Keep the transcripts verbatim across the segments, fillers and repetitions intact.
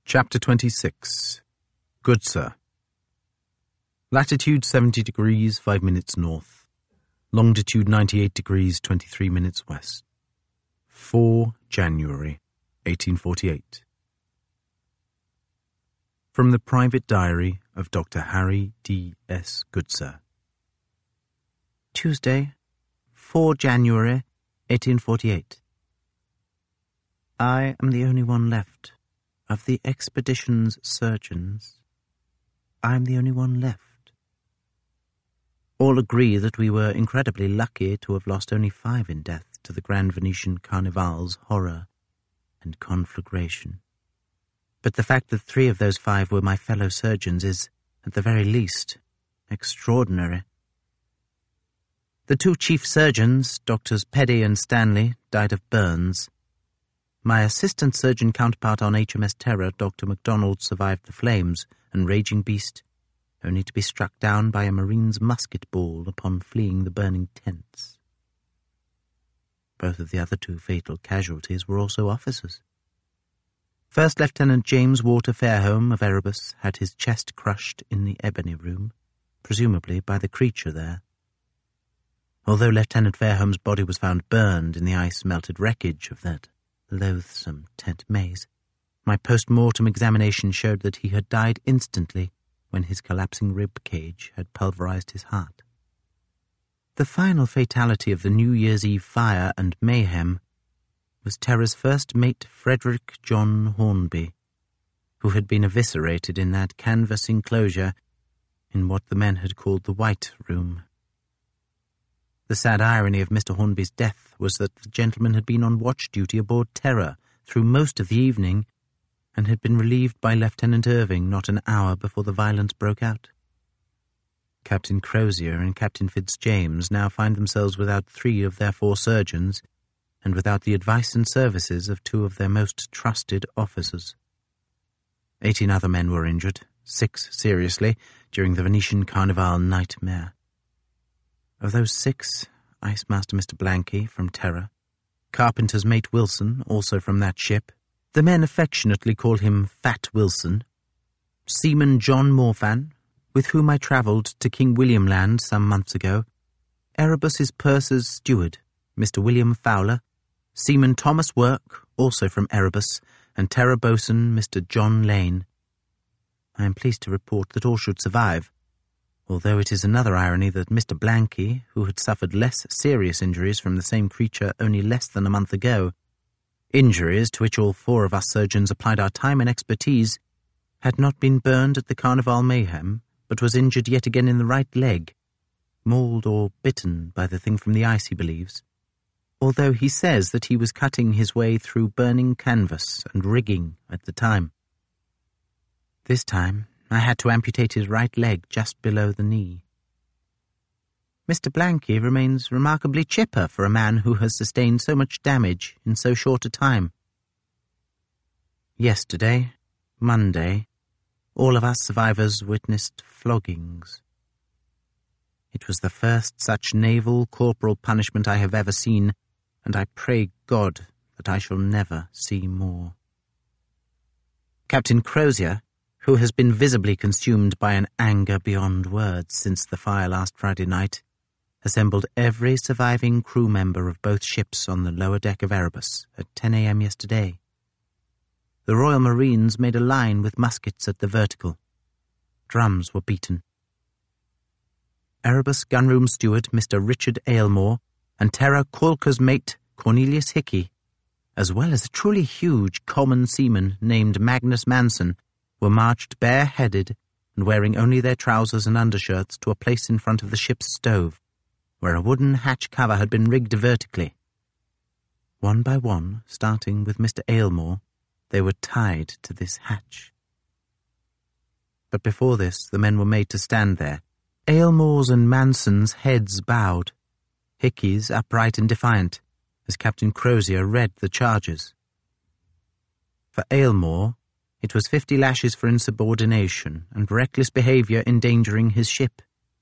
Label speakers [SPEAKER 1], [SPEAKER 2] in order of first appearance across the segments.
[SPEAKER 1] Chapter twenty-six. Good Sir. Latitude seventy degrees, five minutes north. Longitude ninety-eight degrees, twenty-three minutes west. four January, eighteen forty-eight. From the private diary of Doctor Harry D. S. Goodsir. Tuesday, four January, eighteen forty-eight. I am the only one left. Of the expedition's surgeons, I am the only one left. All agree that we were incredibly lucky to have lost only five in death to the Grand Venetian Carnival's horror and conflagration. But the fact that three of those five were my fellow surgeons is, at the very least, extraordinary. The two chief surgeons, Doctors Peddy and Stanley, died of burns. My assistant surgeon counterpart on H M S Terror, Doctor MacDonald, survived the flames and raging beast, only to be struck down by a Marine's musket ball upon fleeing the burning tents. Both of the other two fatal casualties were also officers. First Lieutenant James Walter Fairholme of Erebus had his chest crushed in the ebony room, presumably by the creature there. Although Lieutenant Fairholme's body was found burned in the ice-melted wreckage of that loathsome tent maze, my post-mortem examination showed that he had died instantly when his collapsing rib cage had pulverized his heart. The final fatality of the New Year's Eve fire and mayhem was Terra's first mate, Frederick John Hornby, who had been eviscerated in that canvas enclosure in what the men had called the White Room. The sad irony of Mister Hornby's death was that the gentleman had been on watch duty aboard Terror through most of the evening and had been relieved by Lieutenant Irving not an hour before the violence broke out. Captain Crozier and Captain Fitzjames now find themselves without three of their four surgeons and without the advice and services of two of their most trusted officers. Eighteen other men were injured, six seriously, during the Venetian Carnival nightmare. Of those six, Ice Master Mister Blanky from Terror, Carpenter's mate Wilson, also from that ship, the men affectionately call him Fat Wilson, Seaman John Morfan, with whom I travelled to King William Land some months ago, Erebus's purser's steward, Mister William Fowler, Seaman Thomas Work, also from Erebus, and Terror boatswain Mister John Lane. I am pleased to report that all should survive, although it is another irony that Mister Blanky, who had suffered less serious injuries from the same creature only less than a month ago, injuries to which all four of us surgeons applied our time and expertise, had not been burned at the Carnival mayhem, but was injured yet again in the right leg, mauled or bitten by the thing from the ice, he believes, although he says that he was cutting his way through burning canvas and rigging at the time. This time, I had to amputate his right leg just below the knee. Mister Blanky remains remarkably chipper for a man who has sustained so much damage in so short a time. Yesterday, Monday, all of us survivors witnessed floggings. It was the first such naval corporal punishment I have ever seen, and I pray God that I shall never see more. Captain Crozier, who has been visibly consumed by an anger beyond words since the fire last Friday night, assembled every surviving crew member of both ships on the lower deck of Erebus at ten a.m. yesterday. The Royal Marines made a line with muskets at the vertical. Drums were beaten. Erebus gunroom steward Mister Richard Aylmore and Terror Quilker's mate Cornelius Hickey, as well as a truly huge common seaman named Magnus Manson, were marched bare-headed and wearing only their trousers and undershirts to a place in front of the ship's stove, where a wooden hatch cover had been rigged vertically. One by one, starting with Mister Aylmore, they were tied to this hatch. But before this, the men were made to stand there, Aylmore's and Manson's heads bowed, Hickey's upright and defiant, as Captain Crozier read the charges. For Aylmore, it was fifty lashes for insubordination and reckless behaviour endangering his ship.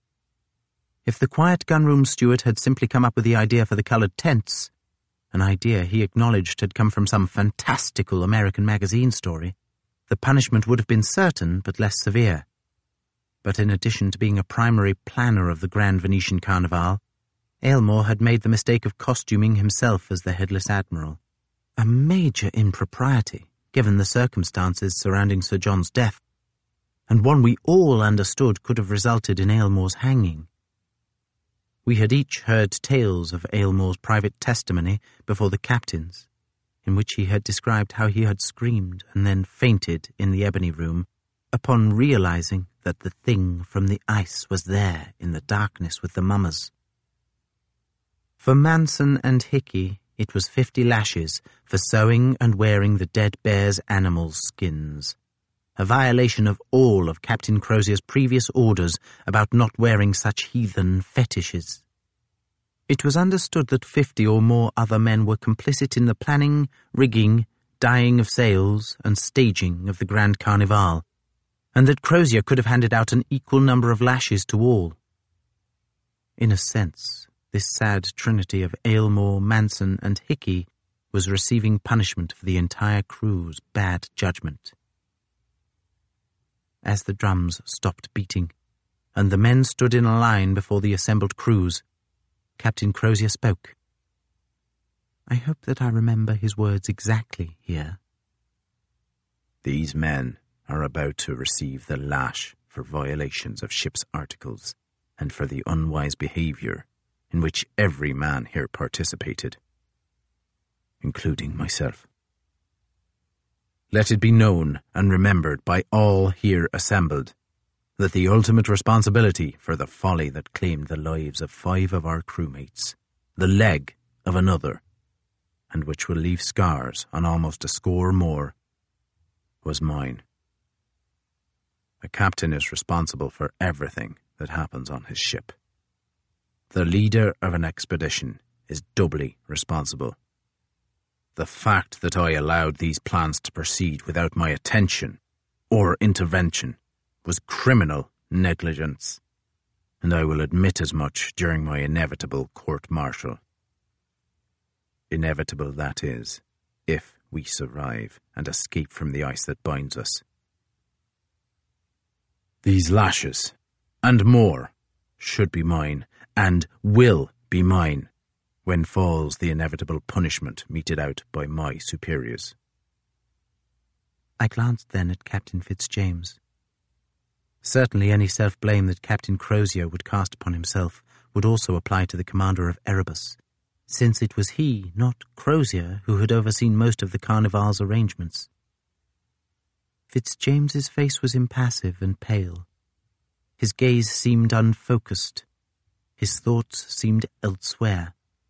[SPEAKER 1] If the quiet gunroom steward had simply come up with the idea for the coloured tents, an idea he acknowledged had come from some fantastical American magazine story, the punishment would have been certain but less severe. But in addition to being a primary planner of the Grand Venetian Carnival, Aylmore had made the mistake of costuming himself as the Headless Admiral. A major impropriety, given the circumstances surrounding Sir John's death, and one we all understood could have resulted in Aylmore's hanging. We had each heard tales of Aylmore's private testimony before the captains, in which he had described how he had screamed and then fainted in the ebony room upon realizing that the thing from the ice was there in the darkness with the mummers. For Manson and Hickey, it was fifty lashes for sewing and wearing the dead bear's animals' skins, a violation of all of Captain Crozier's previous orders about not wearing such heathen fetishes. It was understood that fifty or more other men were complicit in the planning, rigging, dyeing of sails, and staging of the Grand Carnival, and that Crozier could have handed out an equal number of lashes to all. In a sense, this sad trinity of Aylmore, Manson, and Hickey was receiving punishment for the entire crew's bad judgment. As the drums stopped beating, and the men stood in a line before the assembled crews, Captain Crozier spoke. I hope that I remember his words exactly here.
[SPEAKER 2] These men are about to receive the lash for violations of ship's articles and for the unwise behaviour in which every man here participated, including myself. Let it be known and remembered by all here assembled that the ultimate responsibility for the folly that claimed the lives of five of our crewmates, the leg of another, and which will leave scars on almost a score more, was mine. A captain is responsible for everything that happens on his ship. The leader of an expedition is doubly responsible. The fact that I allowed these plans to proceed without my attention or intervention was criminal negligence, and I will admit as much during my inevitable court-martial. Inevitable, that is, if we survive and escape from the ice that binds us. These lashes, and more, should be mine, and will be mine, when falls the inevitable punishment meted out by my superiors.
[SPEAKER 1] I glanced then at Captain Fitzjames. Certainly any self-blame that Captain Crozier would cast upon himself would also apply to the commander of Erebus, since it was he, not Crozier, who had overseen most of the Carnival's arrangements. Fitzjames's face was impassive and pale. His gaze seemed unfocused. His thoughts seemed elsewhere.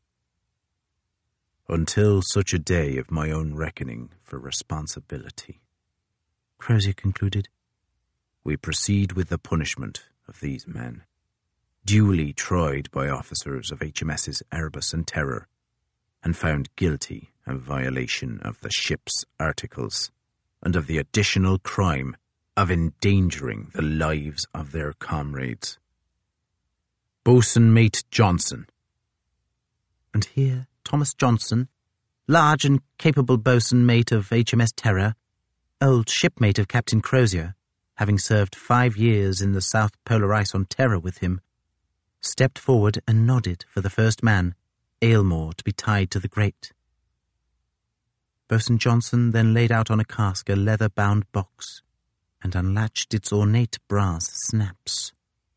[SPEAKER 2] Until such a day of my own reckoning for responsibility,
[SPEAKER 1] Crozier concluded,
[SPEAKER 2] we proceed with the punishment of these men, duly tried by officers of H M S's Erebus and Terror, and found guilty of violation of the ship's articles, and of the additional crime of endangering the lives of their comrades. Boatswain Mate Johnson.
[SPEAKER 1] And here Thomas Johnson, large and capable boatswain mate of H M S Terror, old shipmate of Captain Crozier, having served five years in the South Polar ice on Terror with him, stepped forward and nodded for the first man, Aylmore, to be tied to the grate. Boatswain Johnson then laid out on a cask a leather-bound box and unlatched its ornate brass snaps.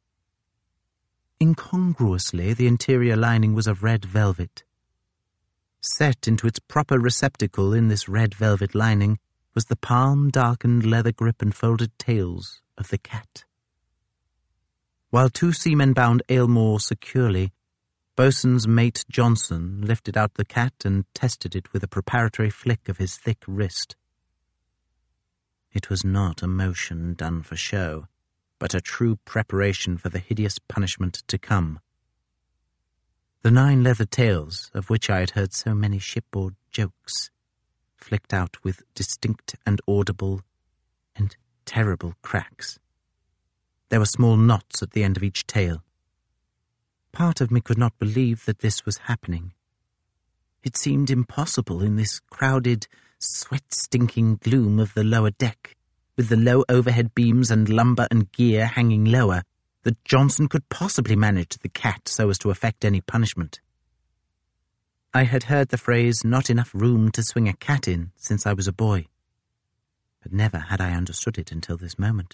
[SPEAKER 1] Incongruously, the interior lining was of red velvet. Set into its proper receptacle in this red velvet lining was the palm-darkened leather grip and folded tails of the cat. While two seamen bound Aylmore securely, Boatswain's Mate Johnson lifted out the cat and tested it with a preparatory flick of his thick wrist. It was not a motion done for show, but a true preparation for the hideous punishment to come. The nine leather tails, of which I had heard so many shipboard jokes, flicked out with distinct and audible and terrible cracks. There were small knots at the end of each tail. Part of me could not believe that this was happening. It seemed impossible in this crowded, sweat-stinking gloom of the lower deck, with the low overhead beams and lumber and gear hanging lower, that Johnson could possibly manage the cat so as to effect any punishment. I had heard the phrase, "not enough room to swing a cat in," since I was a boy, but never had I understood it until this moment.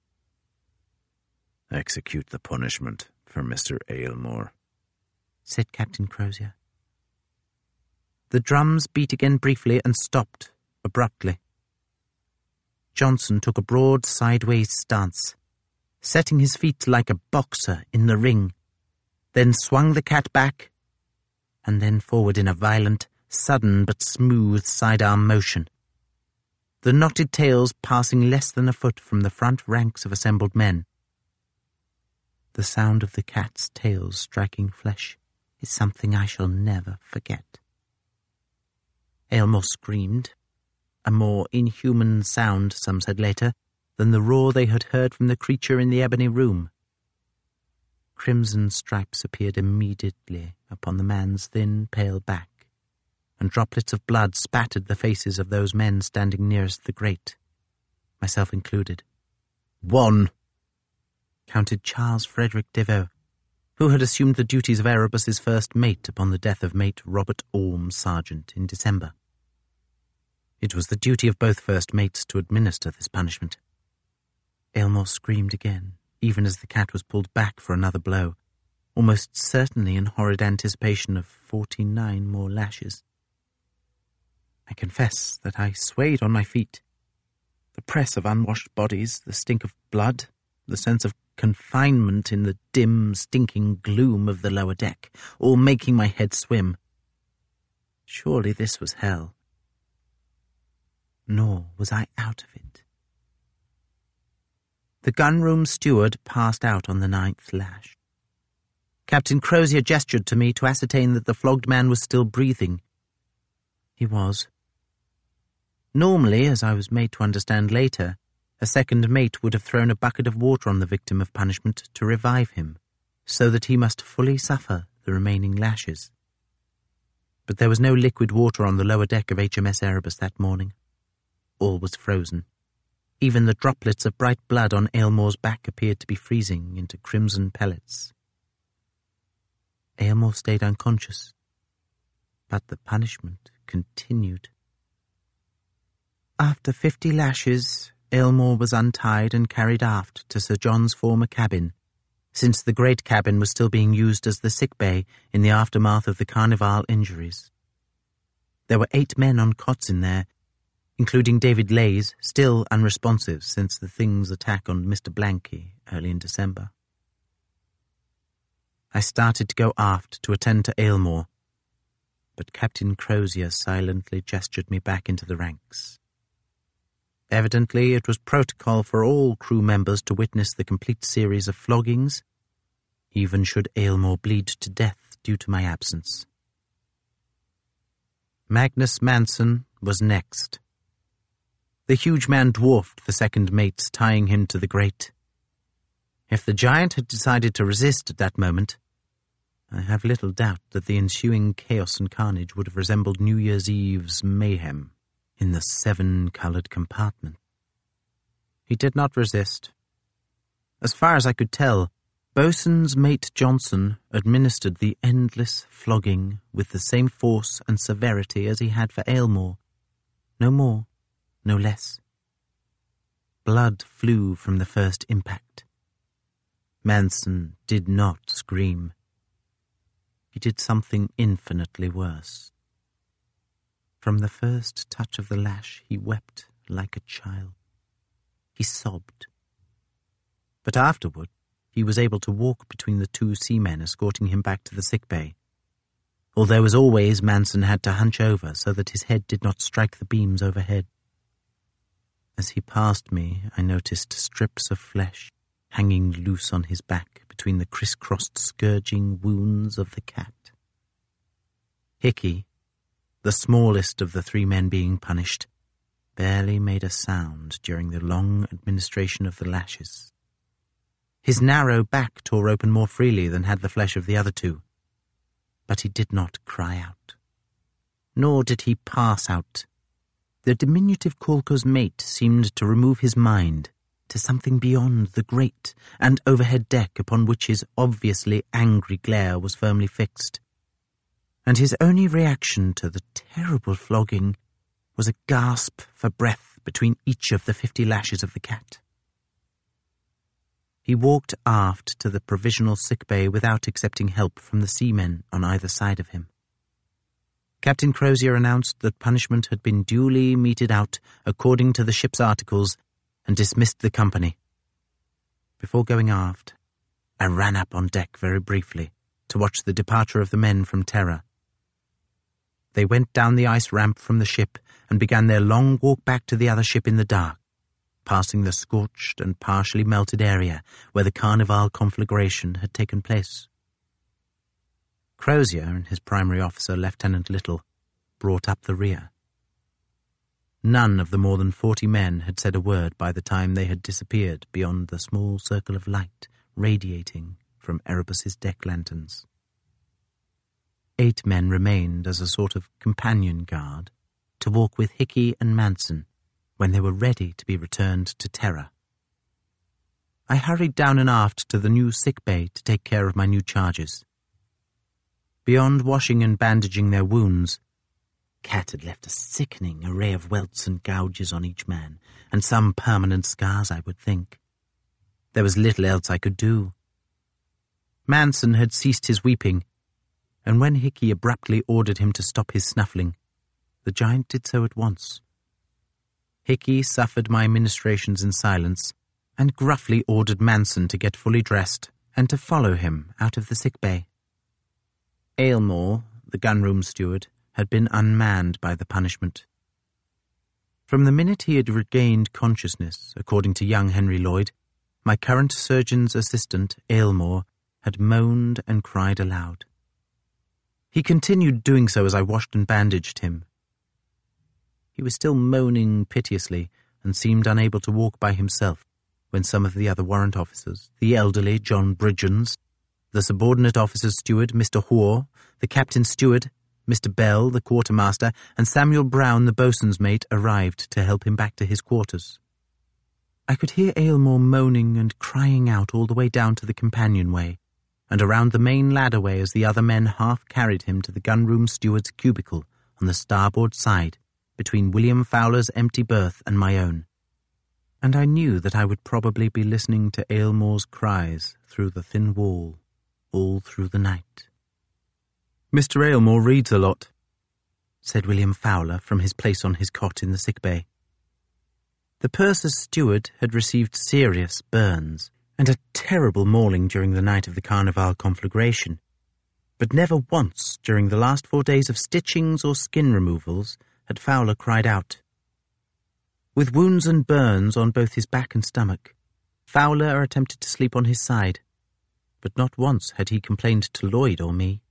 [SPEAKER 2] "Execute the punishment for Mister Aylmore,"
[SPEAKER 1] said Captain Crozier. The drums beat again briefly and stopped abruptly. Johnson took a broad sideways stance, setting his feet like a boxer in the ring, then swung the cat back, and then forward in a violent, sudden but smooth sidearm motion, the knotted tails passing less than a foot from the front ranks of assembled men. The sound of the cat's tails striking flesh is something I shall never forget. Aylmore screamed, a more inhuman sound, some said later, than the roar they had heard from the creature in the ebony room. Crimson stripes appeared immediately upon the man's thin, pale back, and droplets of blood spattered the faces of those men standing nearest the grate, myself included. "One," counted Charles Frederick Devoe, who had assumed the duties of Erebus's first mate upon the death of mate Robert Orme, Sergeant, in December. It was the duty of both first mates to administer this punishment. Aylmore screamed again, even as the cat was pulled back for another blow, almost certainly in horrid anticipation of forty-nine more lashes. I confess that I swayed on my feet. The press of unwashed bodies, the stink of blood, the sense of confinement in the dim, stinking gloom of the lower deck, all making my head swim. Surely this was hell. Nor was I out of it. The gunroom steward passed out on the ninth lash. Captain Crozier gestured to me to ascertain that the flogged man was still breathing. He was. Normally, as I was made to understand later, a second mate would have thrown a bucket of water on the victim of punishment to revive him, so that he must fully suffer the remaining lashes. But there was no liquid water on the lower deck of H M S Erebus that morning. All was frozen. Even the droplets of bright blood on Aylmore's back appeared to be freezing into crimson pellets. Aylmore stayed unconscious, but the punishment continued. After fifty lashes, Aylmore was untied and carried aft to Sir John's former cabin, since the great cabin was still being used as the sick bay in the aftermath of the Carnival injuries. There were eight men on cots in there, including David Lays, still unresponsive since the Thing's attack on Mister Blanky early in December. I started to go aft to attend to Aylmore, but Captain Crozier silently gestured me back into the ranks. Evidently, it was protocol for all crew members to witness the complete series of floggings, even should Aylmore bleed to death due to my absence. Magnus Manson was next. The huge man dwarfed the second mates, tying him to the grate. If the giant had decided to resist at that moment, I have little doubt that the ensuing chaos and carnage would have resembled New Year's Eve's mayhem in the seven-coloured compartment. He did not resist. As far as I could tell, Boatswain's Mate Johnson administered the endless flogging with the same force and severity as he had for Aylmore. No more, no less. Blood flew from the first impact. Manson did not scream. He did something infinitely worse. From the first touch of the lash, he wept like a child. He sobbed. But afterward, he was able to walk between the two seamen escorting him back to the sick bay, although as always Manson had to hunch over so that his head did not strike the beams overhead. As he passed me, I noticed strips of flesh hanging loose on his back between the crisscrossed scourging wounds of the cat. Hickey, the smallest of the three men being punished, barely made a sound during the long administration of the lashes. His narrow back tore open more freely than had the flesh of the other two, but he did not cry out, nor did he pass out, The diminutive Calker's mate seemed to remove his mind to something beyond the grate and overhead deck upon which his obviously angry glare was firmly fixed, and his only reaction to the terrible flogging was a gasp for breath between each of the fifty lashes of the cat. He walked aft to the provisional sick bay without accepting help from the seamen on either side of him. Captain Crozier announced that punishment had been duly meted out according to the ship's articles and dismissed the company. Before going aft, I ran up on deck very briefly to watch the departure of the men from Terror. They went down the ice ramp from the ship and began their long walk back to the other ship in the dark, passing the scorched and partially melted area where the Carnival conflagration had taken place. Crozier and his primary officer, Lieutenant Little, brought up the rear. None of the more than forty men had said a word by the time they had disappeared beyond the small circle of light radiating from Erebus's deck lanterns. Eight men remained as a sort of companion guard to walk with Hickey and Manson when they were ready to be returned to Terror. I hurried down and aft to the new sick bay to take care of my new charges. Beyond washing and bandaging their wounds, Cat had left a sickening array of welts and gouges on each man, and some permanent scars, I would think. There was little else I could do. Manson had ceased his weeping, and when Hickey abruptly ordered him to stop his snuffling, the giant did so at once. Hickey suffered my ministrations in silence, and gruffly ordered Manson to get fully dressed and to follow him out of the sick bay. Aylmore, the gunroom steward, had been unmanned by the punishment. From the minute he had regained consciousness, according to young Henry Lloyd, my current surgeon's assistant, Aylmore, had moaned and cried aloud. He continued doing so as I washed and bandaged him. He was still moaning piteously and seemed unable to walk by himself when some of the other warrant officers, the elderly John Bridgens, the subordinate officer's steward, Mister Hoare, the captain's steward, Mister Bell, the quartermaster, and Samuel Brown, the boatswain's mate, arrived to help him back to his quarters. I could hear Aylmore moaning and crying out all the way down to the companionway, and around the main ladderway as the other men half-carried him to the gunroom steward's cubicle on the starboard side, between William Fowler's empty berth and my own. And I knew that I would probably be listening to Aylmore's cries through the thin wall, all through the night. "Mister Aylmore reads a lot," said William Fowler from his place on his cot in the sick bay. The purser's steward had received serious burns and a terrible mauling during the night of the Carnival conflagration, but never once during the last four days of stitchings or skin removals had Fowler cried out. With wounds and burns on both his back and stomach, Fowler attempted to sleep on his side, but not once had he complained to Lloyd or me.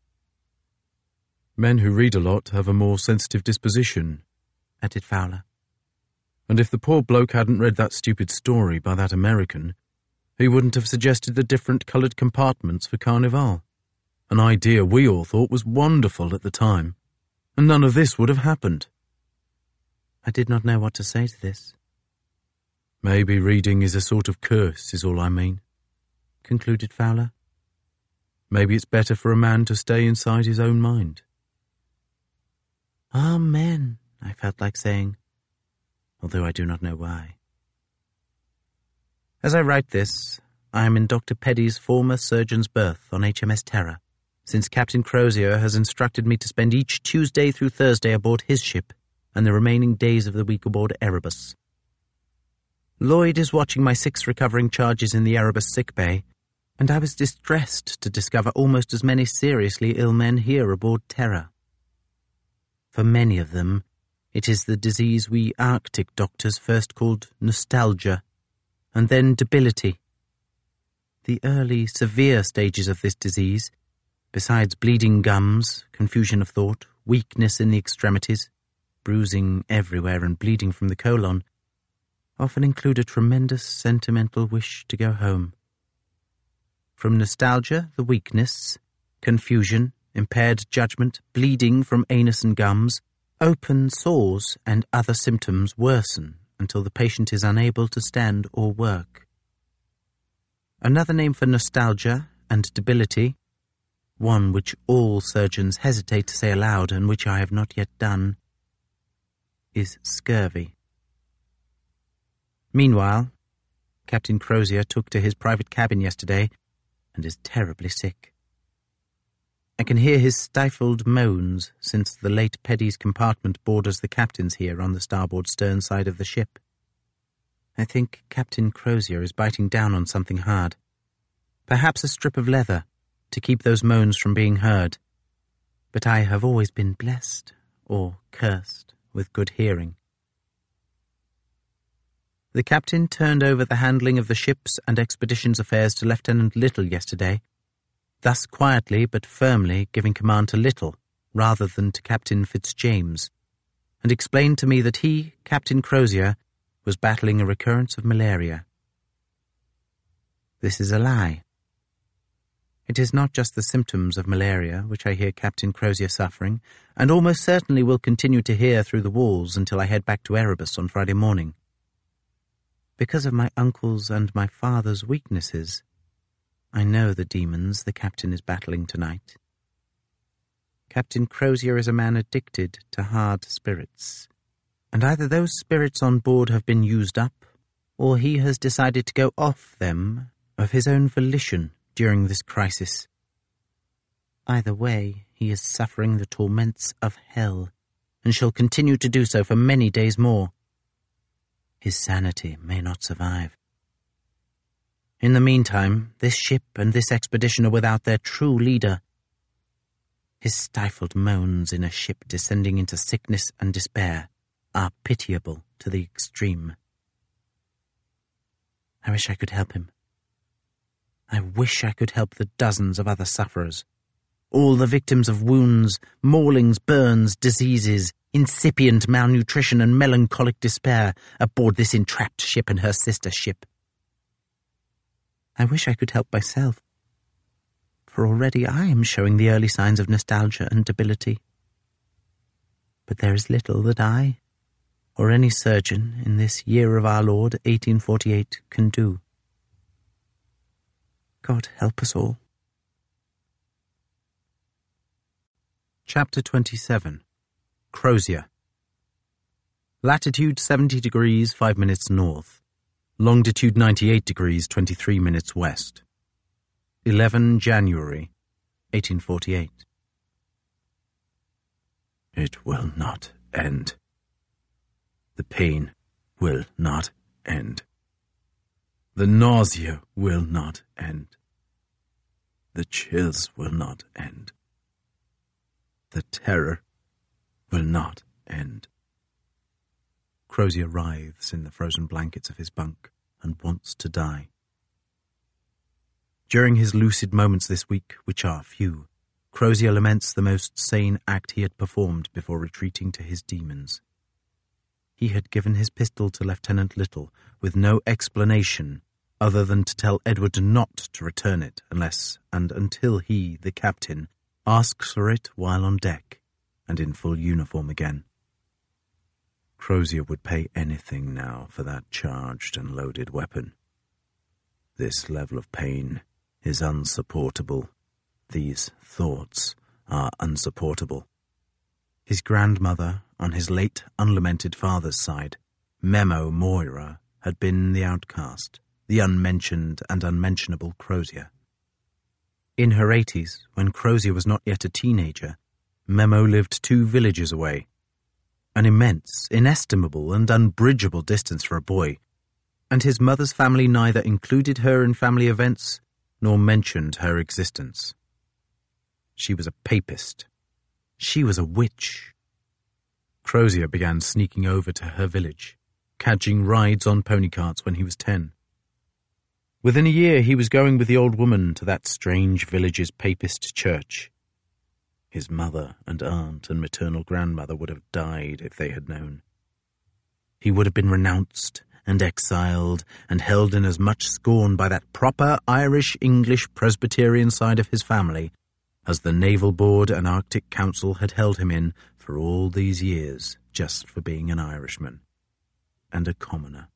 [SPEAKER 3] "Men who read a lot have a more sensitive disposition,"
[SPEAKER 1] added Fowler.
[SPEAKER 3] "And if the poor bloke hadn't read that stupid story by that American, he wouldn't have suggested the different coloured compartments for Carnival. An idea we all thought was wonderful at the time, and none of this would have happened."
[SPEAKER 1] I did not know what to say to this.
[SPEAKER 3] "Maybe reading is a sort of curse, is all I mean," concluded Fowler. "Maybe it's better for a man to stay inside his own mind."
[SPEAKER 1] Amen, I felt like saying, although I do not know why. As I write this, I am in Doctor Peddy's former surgeon's berth on H M S Terror, since Captain Crozier has instructed me to spend each Tuesday through Thursday aboard his ship and the remaining days of the week aboard Erebus. Lloyd is watching my six recovering charges in the Erebus sick bay, and I was distressed to discover almost as many seriously ill men here aboard Terror. For many of them, it is the disease we Arctic doctors first called nostalgia, and then debility. The early, severe stages of this disease, besides bleeding gums, confusion of thought, weakness in the extremities, bruising everywhere and bleeding from the colon, often include a tremendous sentimental wish to go home. From nostalgia, the weakness, confusion, impaired judgment, bleeding from anus and gums, Open sores and other symptoms worsen until the patient is unable to stand or work. Another name for nostalgia and debility, one which all surgeons hesitate to say aloud and which I have not yet done, is scurvy. Meanwhile, Captain Crozier took to his private cabin yesterday and is terribly sick. I can hear his stifled moans since the late Peddy's compartment borders the captain's here on the starboard stern side of the ship. I think Captain Crozier is biting down on something hard. Perhaps a strip of leather to keep those moans from being heard. But I have always been blessed, or cursed, with good hearing. The captain turned over the handling of the ship's and expedition's affairs to Lieutenant Little yesterday, thus quietly but firmly giving command to Little rather than to Captain Fitzjames, and explained to me that he, Captain Crozier, was battling a recurrence of malaria. This is a lie. It is not just the symptoms of malaria which I hear Captain Crozier suffering, and almost certainly will continue to hear through the walls until I head back to Erebus on Friday morning. Because of my uncle's and my father's weaknesses, I know the demons the captain is battling tonight. Captain Crozier is a man addicted to hard spirits, and either those spirits on board have been used up, or he has decided to go off them of his own volition during this crisis. Either way, he is suffering the torments of hell, and shall continue to do so for many days more. His sanity may not survive. In the meantime, this ship and this expedition are without their true leader. His stifled moans in a ship descending into sickness and despair are pitiable to the extreme. I wish I could help him. I wish I could help the dozens of other sufferers, all the victims of wounds, maulings, burns, diseases, incipient malnutrition and melancholic despair aboard this entrapped ship and her sister ship. I wish I could help myself, for already I am showing the early signs of nostalgia and debility. But there is little that I, or any surgeon in this year of our Lord, eighteen forty-eight, can do. God help us all. Chapter twenty-seven. Crozier. Latitude seventy degrees, five minutes north. Longitude ninety-eight degrees, twenty-three minutes west. eleven January, eighteen forty-eight.
[SPEAKER 2] It will not end. The pain will not end. The nausea will not end. The chills will not end. The terror will not end.
[SPEAKER 1] Crozier writhes in the frozen blankets of his bunk and wants to die. During his lucid moments this week, which are few, Crozier laments the most sane act he had performed before retreating to his demons. He had given his pistol to Lieutenant Little with no explanation other than to tell Edward not to return it unless and until he, the captain, asks for it while on deck and in full uniform again.
[SPEAKER 2] Crozier would pay anything now for that charged and loaded weapon. This level of pain is unsupportable. These thoughts are unsupportable. His grandmother, on his late unlamented father's side, Memo Moira, had been the outcast, the unmentioned and unmentionable Crozier. In her eighties, when Crozier was not yet a teenager, Memo lived two villages away, an immense, inestimable, and unbridgeable distance for a boy, and his mother's family neither included her in family events nor mentioned her existence. She was a papist. She was a witch. Crozier began sneaking over to her village, catching rides on pony carts when he was ten. Within a year he was going with the old woman to that strange village's papist church. His mother and aunt and maternal grandmother would have died if they had known. He would have been renounced and exiled and held in as much scorn by that proper Irish-English Presbyterian side of his family
[SPEAKER 3] as the Naval Board and Arctic Council had held him in for all these years just for being an Irishman and a commoner.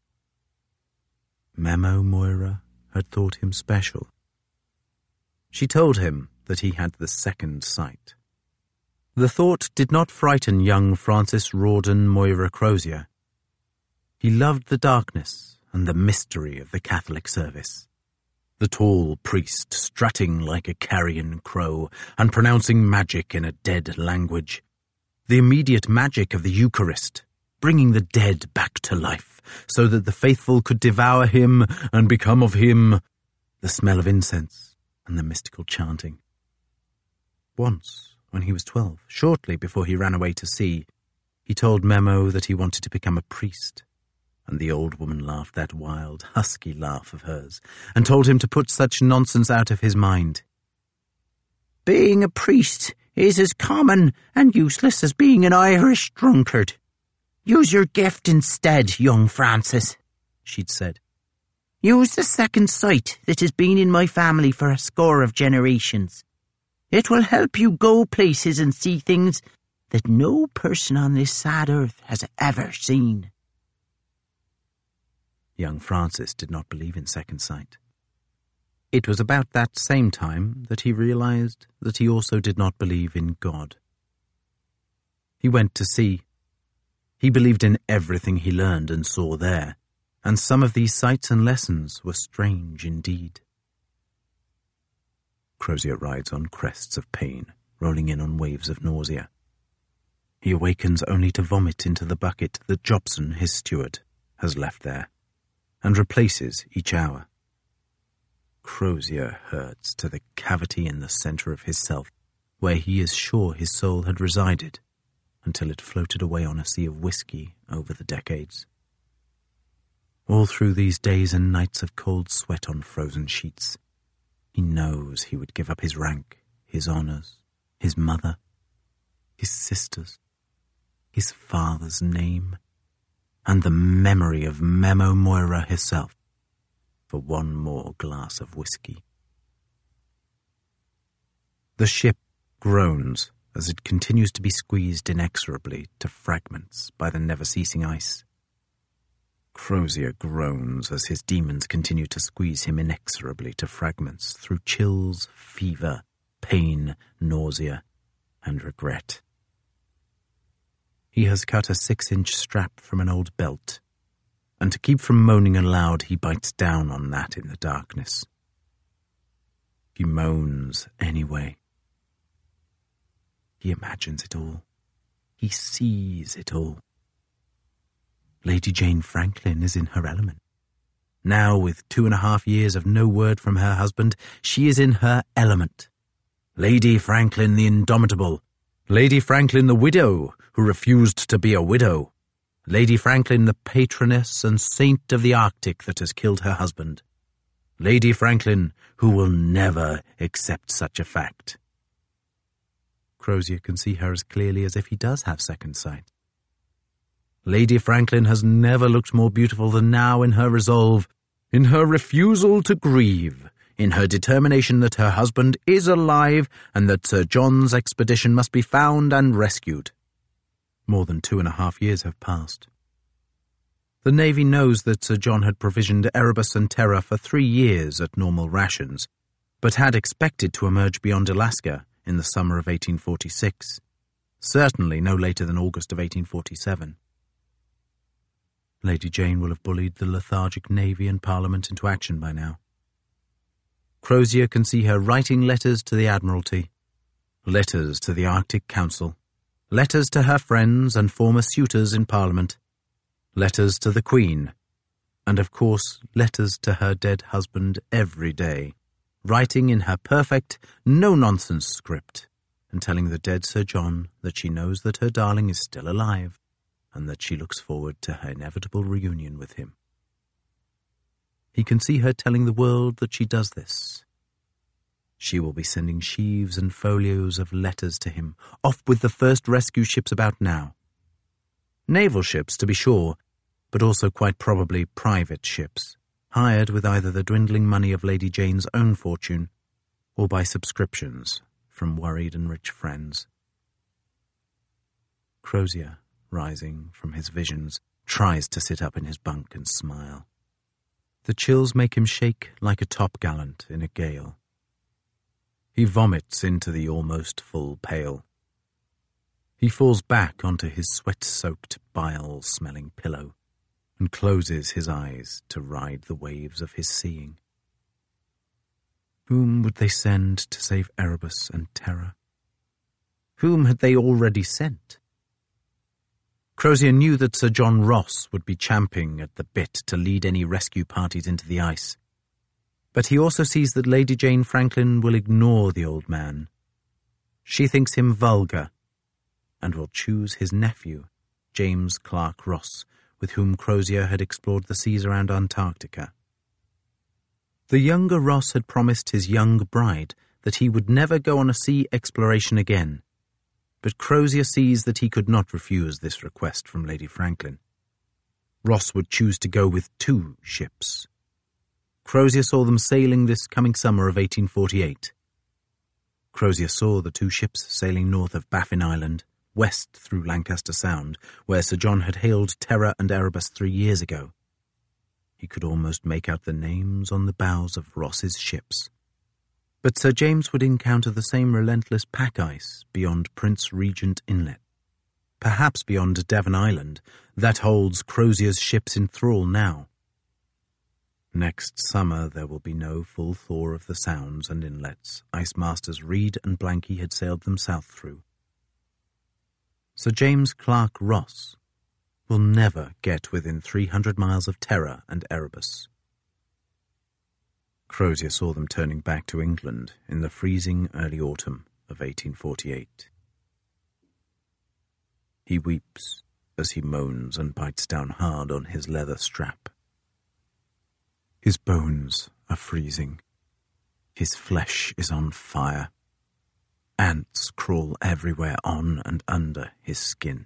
[SPEAKER 3] Memo Moira had thought him special. She told him that he had the second sight. The thought did not frighten young Francis Rawdon Moira Crozier. He loved the darkness and the mystery of the Catholic service. The tall priest strutting like a carrion crow and pronouncing magic in a dead language. The immediate magic of the Eucharist, bringing the dead back to life so that the faithful could devour him and become of him. The smell of incense and the mystical chanting. Once, when he was twelve, shortly before he ran away to sea, he told Memo that he wanted to become a priest. And the old woman laughed that wild, husky laugh of hers, and told him to put such nonsense out of his mind.
[SPEAKER 1] Being a priest is as common and useless as being an Irish drunkard. Use your gift instead, young Francis, she'd said. Use the second sight that has been in my family for a score of generations. It will help you go places and see things that no person on this sad earth has ever seen.
[SPEAKER 3] Young Francis did not believe in second sight. It was about that same time that he realized that he also did not believe in God. He went to sea. He believed in everything he learned and saw there, and some of these sights and lessons were strange indeed. Crozier rides on crests of pain, rolling in on waves of nausea. He awakens only to vomit into the bucket that Jobson, his steward, has left there, and replaces each hour. Crozier hurts to the cavity in the centre of his self, where he is sure his soul had resided, until it floated away on a sea of whiskey over the decades. All through these days and nights of cold sweat on frozen sheets, he knows he would give up his rank, his honours, his mother, his sisters, his father's name, and the memory of Memo Moira herself for one more glass of whiskey. The ship groans as it continues to be squeezed inexorably to fragments by the never-ceasing ice. Crozier groans as his demons continue to squeeze him inexorably to fragments through chills, fever, pain, nausea, and regret. He has cut a six-inch strap from an old belt, and to keep from moaning aloud, he bites down on that in the darkness. He moans anyway. He imagines it all. He sees it all. Lady Jane Franklin is in her element. Now, with two and a half years of no word from her husband, she is in her element. Lady Franklin the indomitable. Lady Franklin the widow, who refused to be a widow. Lady Franklin the patroness and saint of the Arctic that has killed her husband. Lady Franklin, who will never accept such a fact. Crozier can see her as clearly as if he does have second sight. Lady Franklin has never looked more beautiful than now in her resolve, in her refusal to grieve, in her determination that her husband is alive and that Sir John's expedition must be found and rescued. More than two and a half years have passed. The Navy knows that Sir John had provisioned Erebus and Terror for three years at normal rations, but had expected to emerge beyond Alaska in the summer of eighteen forty-six, certainly no later than August of eighteen forty-seven. Lady Jane will have bullied the lethargic Navy and Parliament into action by now. Crozier can see her writing letters to the Admiralty, letters to the Arctic Council, letters to her friends and former suitors in Parliament, letters to the Queen, and of course letters to her dead husband every day, writing in her perfect, no-nonsense script, and telling the dead Sir John that she knows that her darling is still alive, and that she looks forward to her inevitable reunion with him. He can see her telling the world that she does this. She will be sending sheaves and folios of letters to him, off with the first rescue ships about now. Naval ships, to be sure, but also quite probably private ships, hired with either the dwindling money of Lady Jane's own fortune or by subscriptions
[SPEAKER 2] from worried and rich friends. Crozier, rising from his visions, tries to sit up in his bunk and smile. The chills make him shake like a topgallant in a gale. He vomits into the almost full pail. He falls back onto his sweat-soaked, bile-smelling pillow and closes his eyes to ride the waves of his seeing. Whom would they send to save Erebus and Terra? Whom had they already sent? Crozier knew that Sir John Ross would be champing at the bit to lead any rescue parties into the ice. But he also sees that Lady Jane Franklin will ignore the old man. She thinks him vulgar, and will choose his nephew, James Clark Ross, with whom Crozier had explored the seas around Antarctica. The younger Ross had promised his young bride that he would never go on a sea exploration again, but Crozier sees that he could not refuse this request from Lady Franklin. Ross would choose to go with two ships. Crozier saw them sailing this coming summer of eighteen forty-eight. Crozier saw the two ships sailing north of Baffin Island, west through Lancaster Sound, where Sir John had hailed Terra and Erebus three years ago. He could almost make out the names on the bows of Ross's ships. But Sir James would encounter the same relentless pack ice beyond Prince Regent Inlet, perhaps beyond Devon Island, that holds Crozier's ships in thrall now. Next summer there will be no full thaw of the sounds and inlets Ice Masters Reed and Blanky had sailed them south through. Sir James Clark Ross will never get within three hundred miles of Terra and Erebus. Crozier saw them turning back to England in the freezing early autumn of eighteen forty-eight. He weeps as he moans and bites down hard on his leather strap. His bones are freezing. His flesh is on fire. Ants crawl everywhere on and under his skin.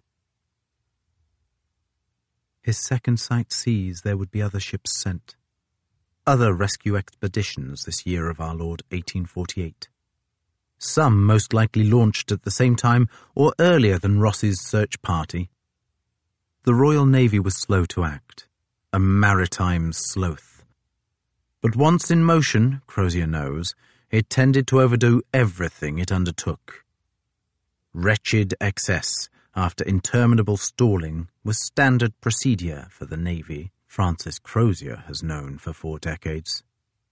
[SPEAKER 2] His second sight sees there would be other ships sent. Other rescue expeditions this year of our Lord eighteen forty-eight. Some most likely launched at the same time or earlier than Ross's search party. The Royal Navy was slow to act, a maritime sloth. But once in motion, Crozier knows, it tended to overdo everything it undertook. Wretched excess after interminable stalling was standard procedure for the Navy Francis Crozier has known for four decades.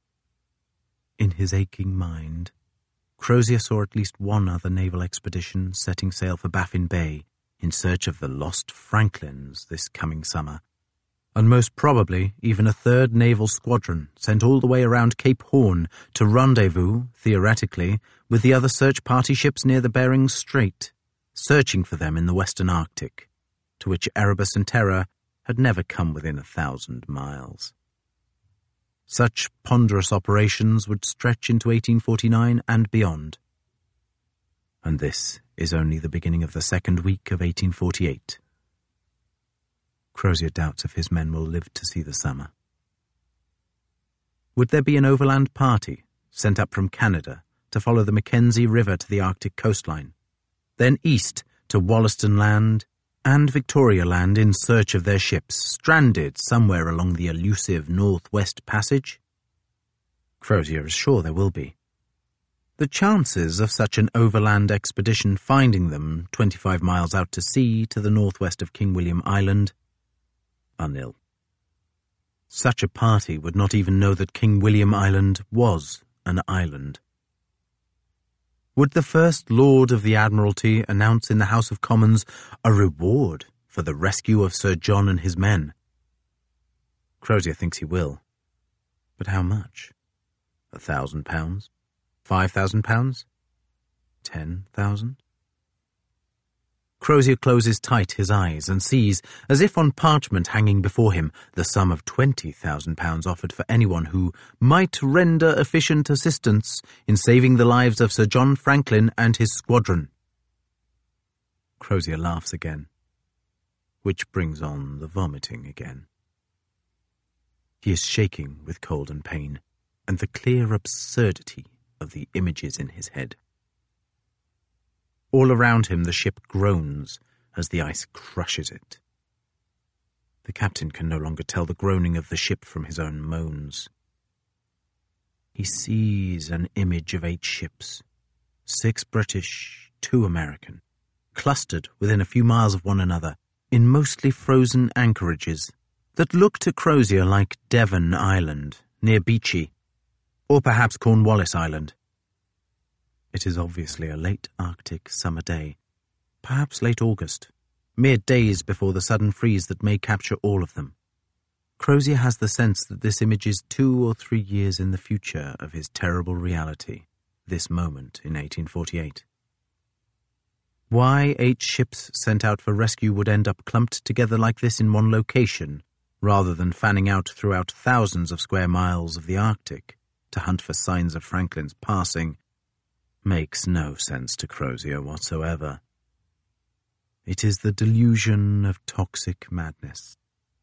[SPEAKER 2] In his aching mind, Crozier saw at least one other naval expedition setting sail for Baffin Bay in search of the lost Franklins this coming summer, and most probably even a third naval squadron sent all the way around Cape Horn to rendezvous, theoretically, with the other search party ships near the Bering Strait, searching for them in the western Arctic, to which Erebus and Terra had never come within a thousand miles. Such ponderous operations would stretch into eighteen forty-nine and beyond. And this is only the beginning of the second week of eighteen forty-eight. Crozier doubts if his men will live to see the summer. Would there be an overland party sent up from Canada to follow the Mackenzie River to the Arctic coastline, then east to Wollaston Land and Victoria Land in search of their ships stranded somewhere along the elusive Northwest Passage? Crozier is sure there will be. The chances of such an overland expedition finding them twenty-five miles out to sea to the northwest of King William Island are nil. Such a party would not even know that King William Island was an island. Would the First Lord of the Admiralty announce in the House of Commons a reward for the rescue of Sir John and his men? Crozier thinks he will. But how much? A thousand pounds? Five thousand pounds? Ten thousand? Crozier closes tight his eyes and sees, as if on parchment hanging before him, the sum of twenty thousand pounds offered for anyone who might render efficient assistance in saving the lives of Sir John Franklin and his squadron. Crozier laughs again, which brings on the vomiting again. He is shaking with cold and pain, and the clear absurdity of the images in his head. All around him the ship groans as the ice crushes it. The captain can no longer tell the groaning of the ship from his own moans. He sees an image of eight ships, six British, two American, clustered within a few miles of one another in mostly frozen anchorages that look to Crozier like Devon Island near Beachy, or perhaps Cornwallis Island. It is obviously a late Arctic summer day, perhaps late August, mere days before the sudden freeze that may capture all of them. Crozier has the sense that this image is two or three years in the future of his terrible reality, this moment in eighteen forty-eight. Why eight ships sent out for rescue would end up clumped together like this in one location, rather than fanning out throughout thousands of square miles of the Arctic to hunt for signs of Franklin's passing, makes no sense to Crozier whatsoever. It is the delusion of toxic madness.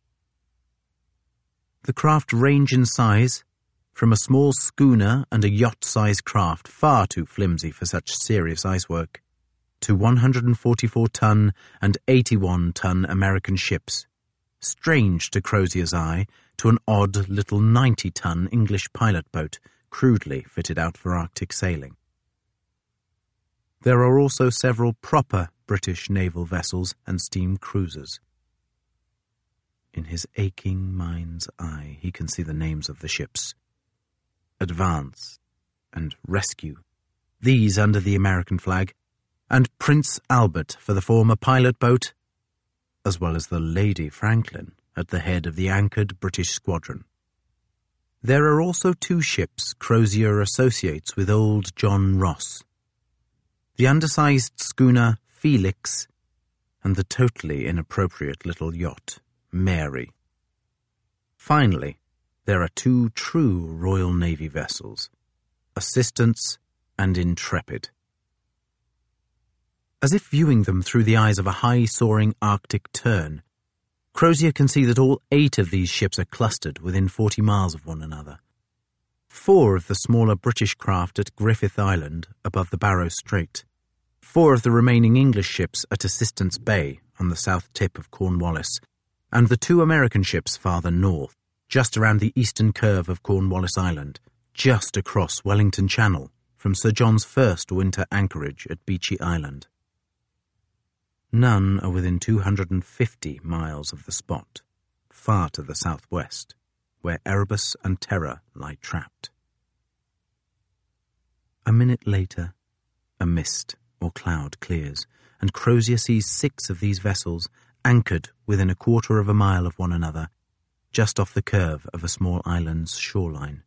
[SPEAKER 2] The craft range in size from a small schooner and a yacht-sized craft far too flimsy for such serious ice work, to one hundred forty-four ton and eighty-one ton American ships, strange to Crozier's eye, to an odd little ninety ton English pilot boat crudely fitted out for Arctic sailing. There are also several proper British naval vessels and steam cruisers. In his aching mind's eye, he can see the names of the ships. Advance and Rescue, these under the American flag, and Prince Albert for the former pilot boat, as well as the Lady Franklin at the head of the anchored British squadron. There are also two ships Crozier associates with old John Ross, the undersized schooner Felix and the totally inappropriate little yacht Mary. Finally, there are two true Royal Navy vessels, Assistance and Intrepid. As if viewing them through the eyes of a high-soaring Arctic tern, Crozier can see that all eight of these ships are clustered within forty miles of one another. Four of the smaller British craft at Griffith Island above the Barrow Strait, four of the remaining English ships at Assistance Bay on the south tip of Cornwallis, and the two American ships farther north, just around the eastern curve of Cornwallis Island, just across Wellington Channel from Sir John's first winter anchorage at Beachy Island. None are within two hundred fifty miles of the spot, far to the southwest, where Erebus and Terror lie trapped. A minute later, a mist or cloud clears, and Crozier sees six of these vessels anchored within a quarter of a mile of one another, just off the curve of a small island's shoreline.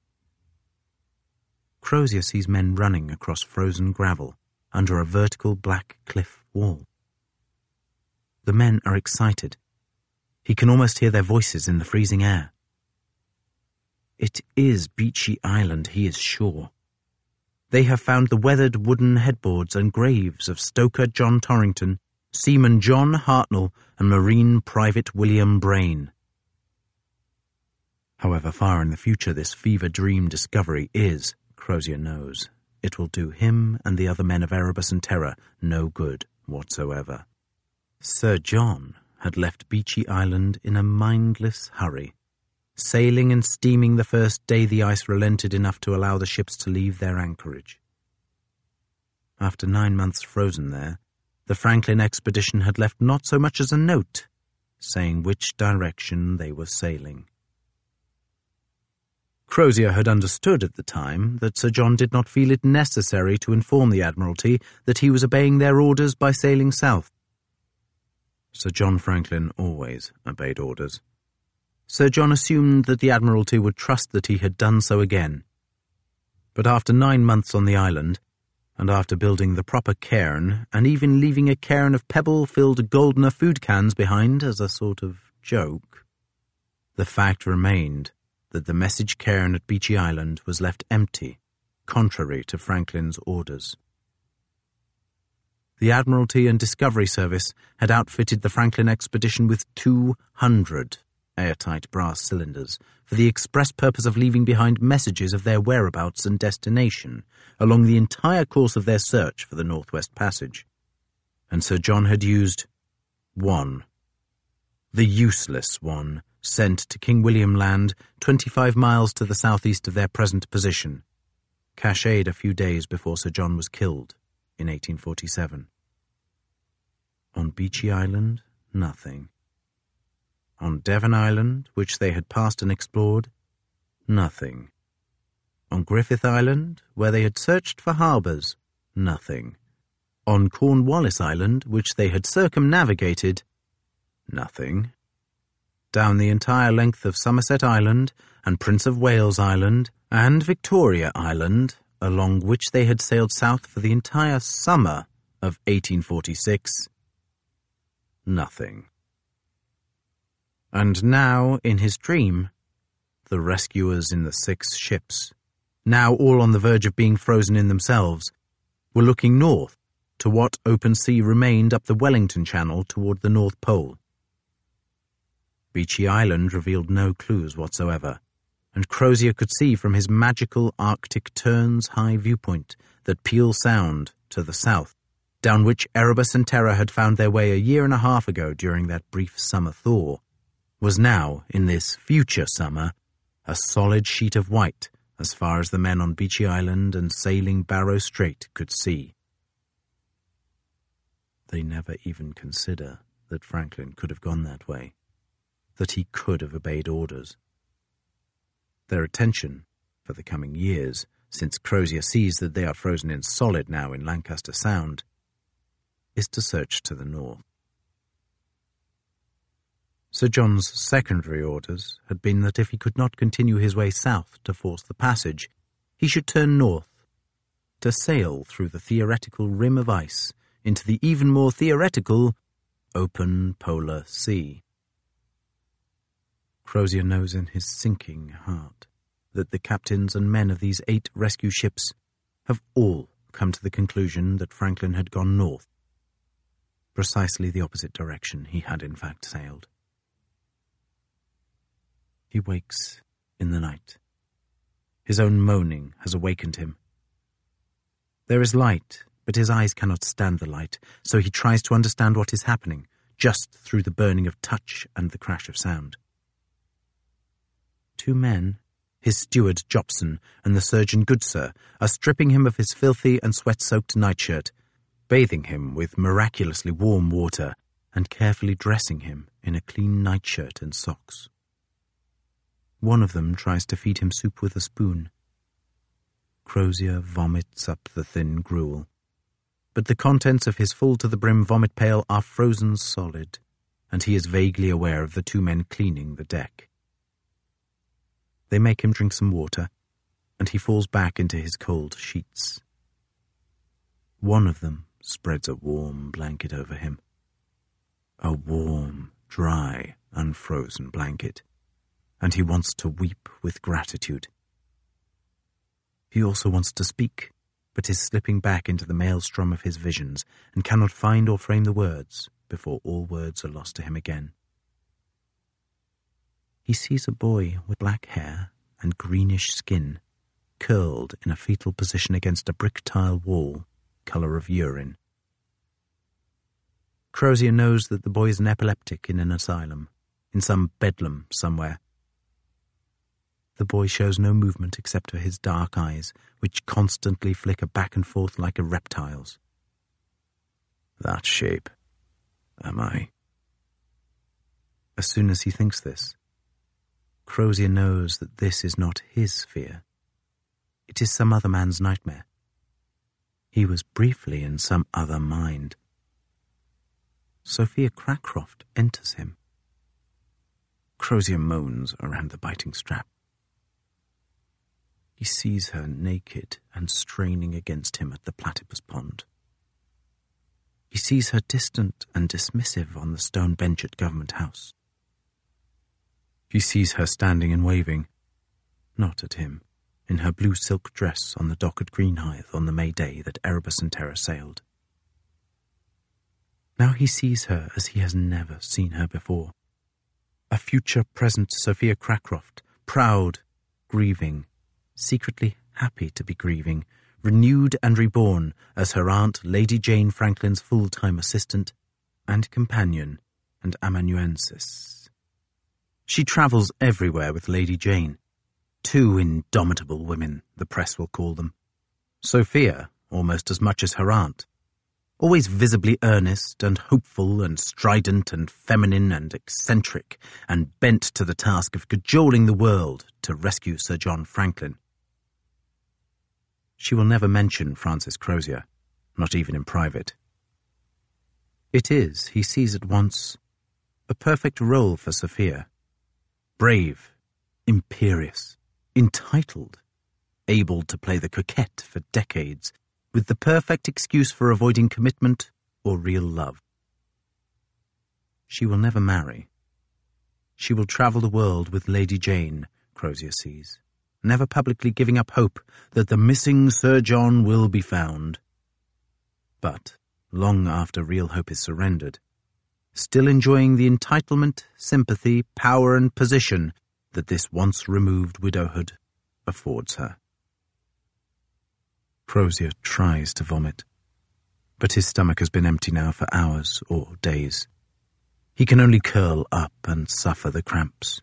[SPEAKER 2] Crozier sees men running across frozen gravel under a vertical black cliff wall. The men are excited. He can almost hear their voices in the freezing air. It is Beachy Island, he is sure. They have found the weathered wooden headboards and graves of stoker John Torrington, seaman John Hartnell, and Marine Private William Brain. However far in the future this fever-dream discovery is, Crozier knows, it will do him and the other men of Erebus and Terror no good whatsoever. Sir John had left Beachy Island in a mindless hurry, sailing and steaming the first day the ice relented enough to allow the ships to leave their anchorage. After nine months frozen there, the Franklin expedition had left not so much as a note, saying which direction they were sailing. Crozier had understood at the time that Sir John did not feel it necessary to inform the Admiralty that he was obeying their orders by sailing south. Sir John Franklin always obeyed orders. Sir John assumed that the Admiralty would trust that he had done so again. But after nine months on the island, and after building the proper cairn, and even leaving a cairn of pebble-filled Goldner food cans behind as a sort of joke, the fact remained that the message cairn at Beachy Island was left empty, contrary to Franklin's orders. The Admiralty and Discovery Service had outfitted the Franklin expedition with two hundred
[SPEAKER 1] airtight brass cylinders, for the express purpose of leaving behind messages of their whereabouts and destination along the entire course of their search for the Northwest Passage. And Sir John had used one. The useless one, sent to King William Land, twenty-five miles to the southeast of their present position, cached a few days before Sir John was killed in eighteen forty-seven. On Beechey Island, nothing. On Devon Island, which they had passed and explored, nothing. On Griffith Island, where they had searched for harbours, nothing. On Cornwallis Island, which they had circumnavigated, nothing. Down the entire length of Somerset Island and Prince of Wales Island and Victoria Island, along which they had sailed south for the entire summer of eighteen forty-six, nothing. And now, in his dream, the rescuers in the six ships, now all on the verge of being frozen in themselves, were looking north to what open sea remained up the Wellington Channel toward the North Pole. Beechey Island revealed no clues whatsoever, and Crozier could see from his magical Arctic Terns high viewpoint that Peel Sound, to the south, down which Erebus and Terror had found their way a year and a half ago during that brief summer thaw, was now, in this future summer, a solid sheet of white as far as the men on Beechey Island and sailing Barrow Strait could see. They never even consider that Franklin could have gone that way, that he could have obeyed orders. Their attention, for the coming years, since Crozier sees that they are frozen in solid now in Lancaster Sound, is to search to the north. Sir John's secondary orders had been that if he could not continue his way south to force the passage, he should turn north, to sail through the theoretical rim of ice into the even more theoretical open polar sea. Crozier knows in his sinking heart that the captains and men of these eight rescue ships have all come to the conclusion that Franklin had gone north, precisely the opposite direction he had in fact sailed. He wakes in the night. His own moaning has awakened him. There is light, but his eyes cannot stand the light, so he tries to understand what is happening, just through the burning of touch and the crash of sound. Two men, his steward Jobson and the surgeon Goodsir, are stripping him of his filthy and sweat-soaked nightshirt, bathing him with miraculously warm water, and carefully dressing him in a clean nightshirt and socks. One of them tries to feed him soup with a spoon. Crozier vomits up the thin gruel, but the contents of his full-to-the-brim vomit pail are frozen solid, and he is vaguely aware of the two men cleaning the deck. They make him drink some water, and he falls back into his cold sheets. One of them spreads a warm blanket over him. A warm, dry, unfrozen blanket, and he wants to weep with gratitude. He also wants to speak, but is slipping back into the maelstrom of his visions and cannot find or frame the words before all words are lost to him again. He sees a boy with black hair and greenish skin, curled in a fetal position against a brick tile wall, colour of urine. Crozier knows that the boy is an epileptic in an asylum, in some bedlam somewhere. The boy shows no movement except for his dark eyes, which constantly flicker back and forth like a reptile's. That shape, am I? As soon as he thinks this, Crozier knows that this is not his fear. It is some other man's nightmare. He was briefly in some other mind. Sophia Cracroft enters him. Crozier moans around the biting strap. He sees her naked and straining against him at the platypus pond. He sees her distant and dismissive on the stone bench at Government House. He sees her standing and waving, not at him, in her blue silk dress on the dock at Greenhithe on the May day that Erebus and Terror sailed. Now he sees her as he has never seen her before, A future present Sophia Cracroft, proud, grieving, secretly happy to be grieving, renewed and reborn as her aunt Lady Jane Franklin's full-time assistant and companion and amanuensis. She travels everywhere with Lady Jane. Two indomitable women, the press will call them. Sophia, almost as much as her aunt, always visibly earnest and hopeful and strident and feminine and eccentric and bent to the task of cajoling the world to rescue Sir John Franklin. She will never mention Francis Crozier, not even in private. It is, he sees at once, a perfect role for Sophia. Brave, imperious, entitled, able to play the coquette for decades, with the perfect excuse for avoiding commitment or real love. She will never marry. She will travel the world with Lady Jane, Crozier sees, never publicly giving up hope that the missing Sir John will be found. But, long after real hope is surrendered, still enjoying the entitlement, sympathy, power and position that this once-removed widowhood affords her. Crozier tries to vomit, but his stomach has been empty now for hours or days. He can only curl up and suffer the cramps.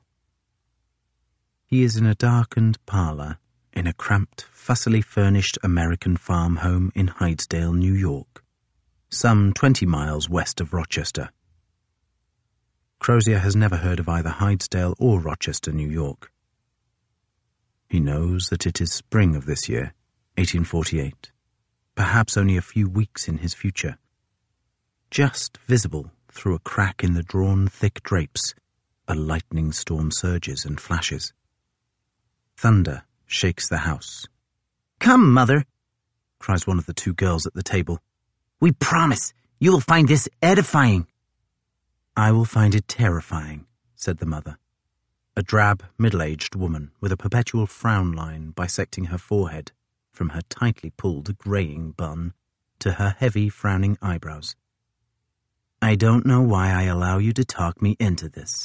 [SPEAKER 1] He is in a darkened parlour in a cramped, fussily furnished American farm home in Hydesdale, New York, some twenty miles west of Rochester. Crozier has never heard of either Hydesdale or Rochester, New York. He knows that it is spring of this year, eighteen forty-eight, perhaps only a few weeks in his future. Just visible through a crack in the drawn thick drapes, a lightning storm surges and flashes. Thunder shakes the house. "Come, Mother," cries one of the two girls at the table. "We promise you will find this edifying." "I will find it terrifying," said the mother, a drab, middle-aged woman with a perpetual frown line bisecting her forehead from her tightly pulled greying bun to her heavy, frowning eyebrows. "I don't know why I allow you to talk me into this."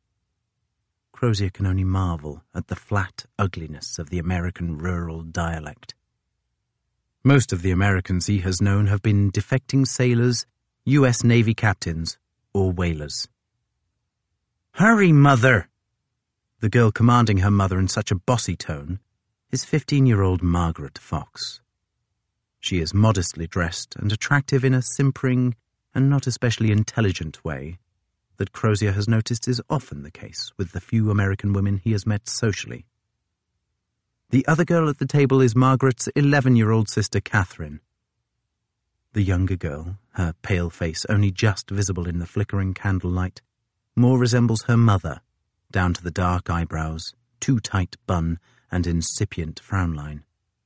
[SPEAKER 1] Crozier can only marvel at the flat ugliness of the American rural dialect. Most of the Americans he has known have been defecting sailors, U S Navy captains, or whalers. "Hurry, Mother!" The girl commanding her mother in such a bossy tone is fifteen-year-old Margaret Fox. She is modestly dressed and attractive in a simpering and not especially intelligent way that Crozier has noticed is often the case with the few American women he has met socially. The other girl at the table is Margaret's eleven-year-old sister Catherine. The younger girl, her pale face only just visible in the flickering candlelight, more resembles her mother, down to the dark eyebrows, too tight bun, and incipient frown line.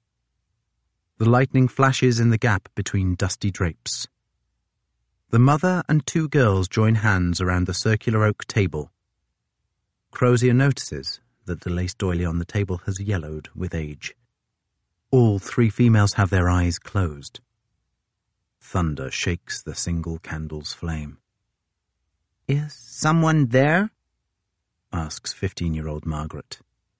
[SPEAKER 1] The lightning flashes in the gap between dusty drapes. The mother and two girls join hands around the circular oak table. Crozier notices that the lace doily on the table has yellowed with age. All three females have their eyes closed. Thunder shakes the single candle's flame. "Is someone there?" asks fifteen-year-old Margaret.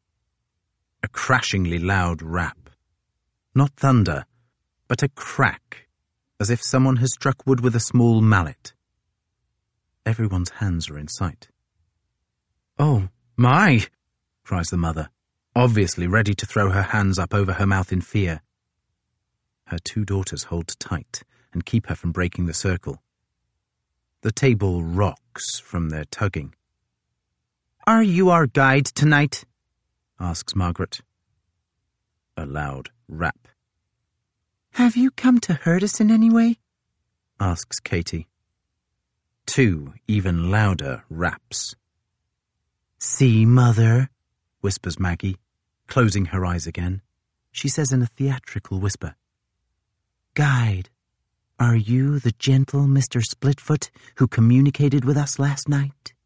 [SPEAKER 1] A crashingly loud rap. Not thunder, but a crack, as if someone has struck wood with a small mallet. Everyone's hands are in sight. "Oh, my!" cries the mother, obviously ready to throw her hands up over her mouth in fear. Her two daughters hold tight and keep her from breaking the circle. The table rocks from their tugging. "Are you our guide tonight?" asks Margaret. A loud rap. "Have you come to hurt us in any way?" asks Katie. Two even louder raps. "See, Mother," whispers Maggie, closing her eyes again. She says in a theatrical whisper, "Guide, are you the gentle Mister Splitfoot who communicated with us last night?"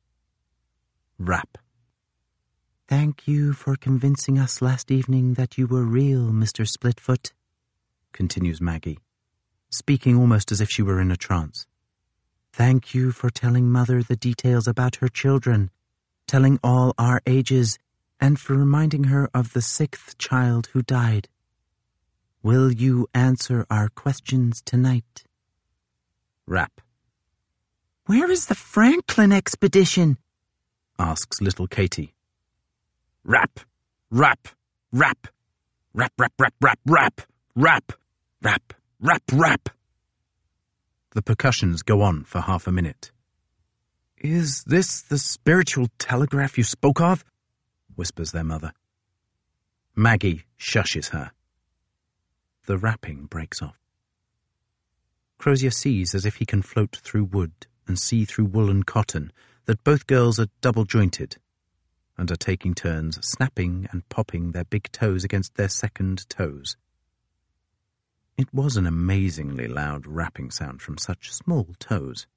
[SPEAKER 1] Rap. "Thank you for convincing us last evening that you were real, Mister Splitfoot," continues Maggie, speaking almost as if she were in a trance. "Thank you for telling Mother the details about her children, telling all our ages, and for reminding her of the sixth child who died. Will you answer our questions tonight?
[SPEAKER 2] Rap.
[SPEAKER 1] Where is the Franklin expedition?
[SPEAKER 2] Asks little Katie. Rap, rap, rap, rap, rap, rap, rap, rap, rap, rap, rap, rap. The percussions go on for half a minute. Is this the spiritual telegraph you spoke of? Whispers their mother. Maggie shushes her. The rapping breaks off. Crozier sees as if he can float through wood and see through wool and cotton that both girls are double-jointed and are taking turns snapping and popping their big toes against their second toes. It was an amazingly loud rapping sound from such small toes.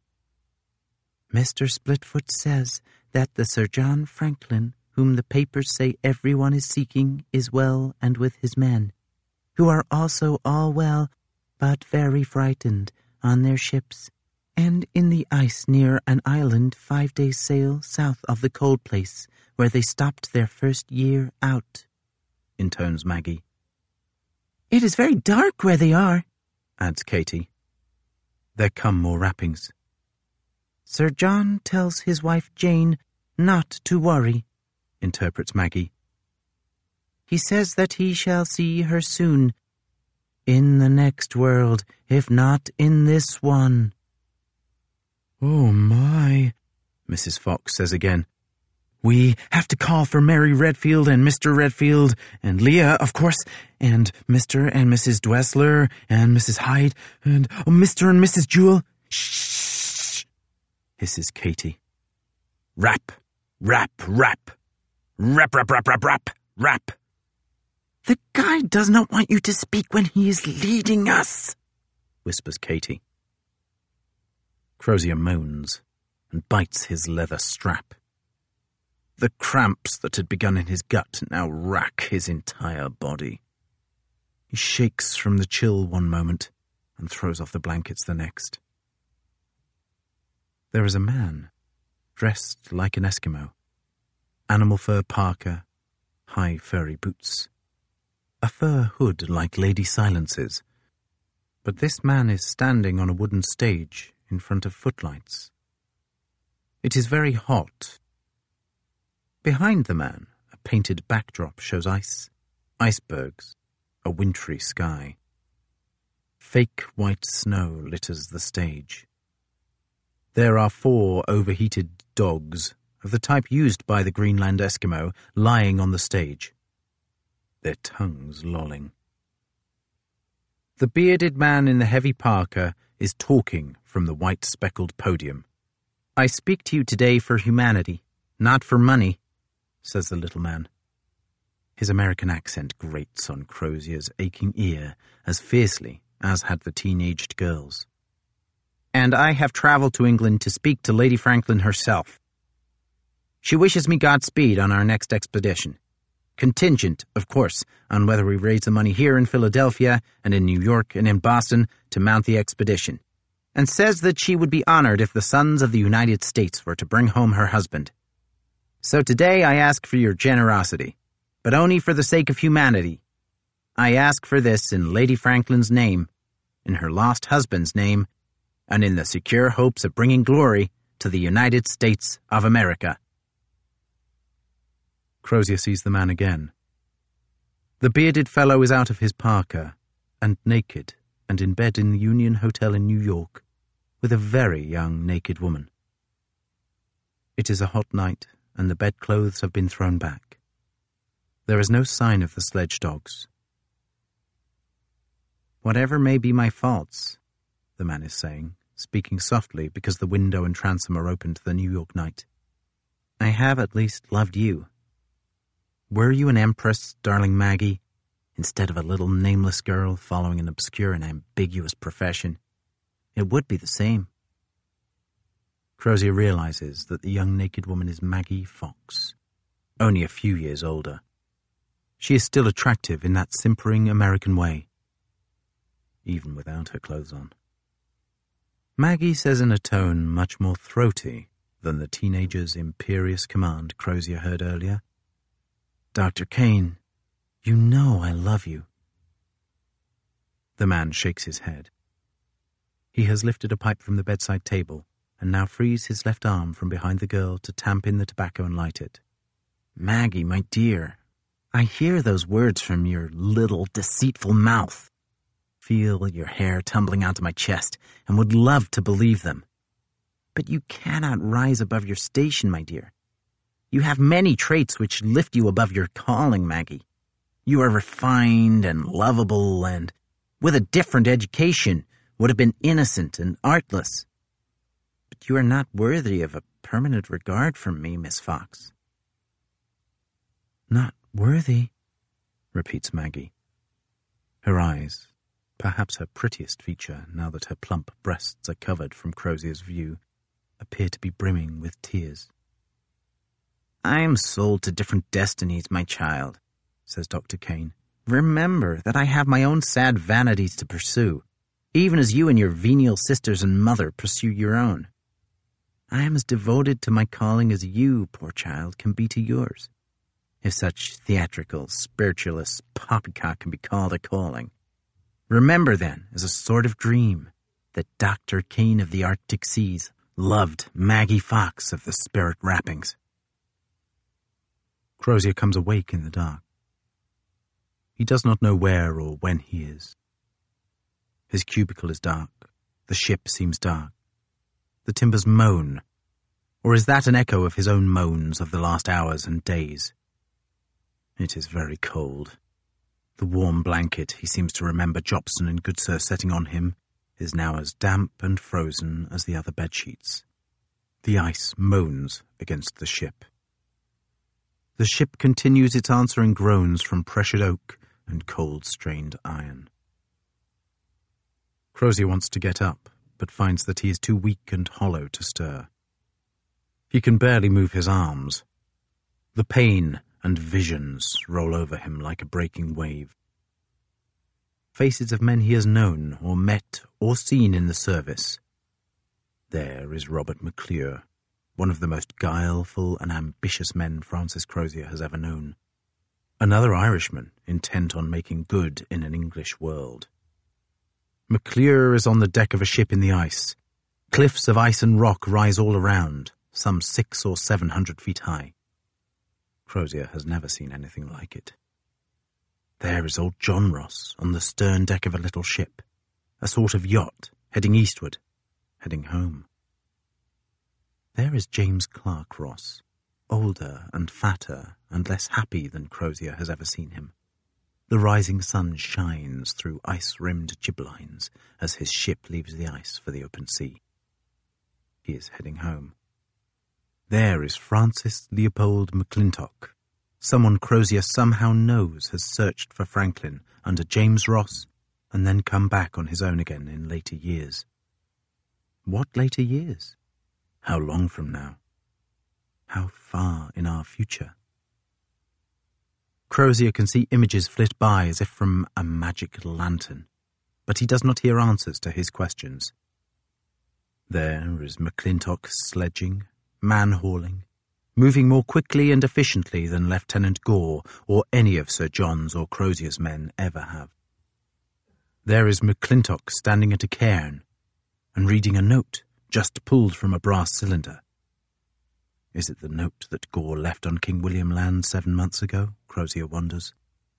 [SPEAKER 1] Mister Splitfoot says that the Sir John Franklin, whom the papers say everyone is seeking, is well and with his men, who are also all well, but very frightened, on their ships, and in the ice near an island five days' sail south of the cold place, where they stopped their first year out, intones Maggie. It is very dark where they are, adds Katie. There come more rappings. Sir John tells his wife Jane not to worry, interprets Maggie. He says that he shall see her soon, in the next world, if not in this one.
[SPEAKER 3] Oh, my, Missus Fox says again. We have to call for Mary Redfield and Mister Redfield and Leah, of course, and Mister and Missus Dwessler and Missus Hyde and oh, Mister and Missus Jewell.
[SPEAKER 2] Shh, hisses Katie. Rap, rap, rap. Rap, rap, rap, rap, rap, rap.
[SPEAKER 1] The guide does not want you to speak when he is leading us,
[SPEAKER 2] whispers Katie. Crozier moans and bites his leather strap. The cramps that had begun in his gut now rack his entire body. He shakes from the chill one moment and throws off the blankets the next. There is a man, dressed like an Eskimo, animal fur parka, high furry boots, a fur hood like Lady Silence's, but this man is standing on a wooden stage in front of footlights. It is very hot. Behind the man, a painted backdrop shows ice, icebergs, a wintry sky. Fake white snow litters the stage. There are four overheated dogs of the type used by the Greenland Eskimo lying on the stage, their tongues lolling. The bearded man in the heavy parka is talking from the white speckled podium. I speak to you today for humanity, not for money, says the little man. His American accent grates on Crozier's aching ear as fiercely as had the teen-aged girls. And I have travelled to England to speak to Lady Franklin herself. She wishes me Godspeed on our next expedition. Contingent, of course, on whether we raise the money here in Philadelphia and in New York and in Boston to mount the expedition, and says that she would be honored if the sons of the United States were to bring home her husband. So today I ask for your generosity, but only for the sake of humanity. I ask for this in Lady Franklin's name, in her lost husband's name, and in the secure hopes of bringing glory to the United States of America. Crozier sees the man again. The bearded fellow is out of his parka, and naked, and in bed in the Union Hotel in New York, with a very young naked woman. It is a hot night, and the bedclothes have been thrown back. There is no sign of the sledge dogs. Whatever may be my faults, the man is saying, speaking softly because the window and transom are open to the New York night, I have at least loved you. Were you an empress, darling Maggie, instead of a little nameless girl following an obscure and ambiguous profession, it would be the same. Crozier realizes that the young naked woman is Maggie Fox, only a few years older. She is still attractive in that simpering American way, even without her clothes on. Maggie says in a tone much more throaty
[SPEAKER 1] than the teenager's imperious command Crozier heard earlier. "Doctor Kane, you know I love you." The man shakes his head. He has lifted a pipe from the bedside table and now frees his left arm from behind the girl to tamp in the tobacco and light it. "Maggie, my dear, I hear those words from your little deceitful mouth. Feel your hair tumbling onto my chest and would love to believe them. But you cannot rise above your station, my dear. You have many traits which lift you above your calling, Maggie. You are refined and lovable and, with a different education, would have been innocent and artless. But you are not worthy of a permanent regard from me, Miss Fox." "Not worthy," repeats Maggie. Her eyes, perhaps her prettiest feature now that her plump breasts are covered from Crozier's view, appear to be brimming with tears. "I am sold to different destinies, my child," says Doctor Kane. "Remember that I have my own sad vanities to pursue, even as you and your venial sisters and mother pursue your own. I am as devoted to my calling as you, poor child, can be to yours, if such theatrical, spiritualist poppycock can be called a calling. Remember, then, as a sort of dream, that Doctor Kane of the Arctic seas loved Maggie Fox of the spirit wrappings." Crozier comes awake in the dark. He does not know where or when he is. His cubicle is dark. The ship seems dark. The timbers moan. Or is that an echo of his own moans of the last hours and days? It is very cold. The warm blanket he seems to remember Jobson and Goodsir setting on him is now as damp and frozen as the other bedsheets. The ice moans against the ship. The ship continues its answering groans from pressured oak and cold-strained iron. Crozier wants to get up, but finds that he is too weak and hollow to stir. He can barely move his arms. The pain and visions roll over him like a breaking wave. Faces of men he has known or met or seen in the service. There is Robert McClure, one of the most guileful and ambitious men Francis Crozier has ever known. Another Irishman intent on making good in an English world. McClure is on the deck of a ship in the ice. Cliffs of ice and rock rise all around, some six or seven hundred feet high. Crozier has never seen anything like it. There is old John Ross on the stern deck of a little ship, a sort of yacht, heading eastward, heading home. There is James Clark Ross, older and fatter and less happy than Crozier has ever seen him. The rising sun shines through ice-rimmed jiblines as his ship leaves the ice for the open sea. He is heading home. There is Francis Leopold McClintock, someone Crozier somehow knows has searched for Franklin under James Ross and then come back on his own again in later years. What later years? How long from now? How far in our future? Crozier can see images flit by as if from a magic lantern, but he does not hear answers to his questions. There is McClintock sledging, man-hauling, moving more quickly and efficiently than Lieutenant Gore or any of Sir John's or Crozier's men ever have. There is McClintock standing at a cairn and reading a note just pulled from a brass cylinder. Is it the note that Gore left on King William Land seven months ago? Crozier wonders.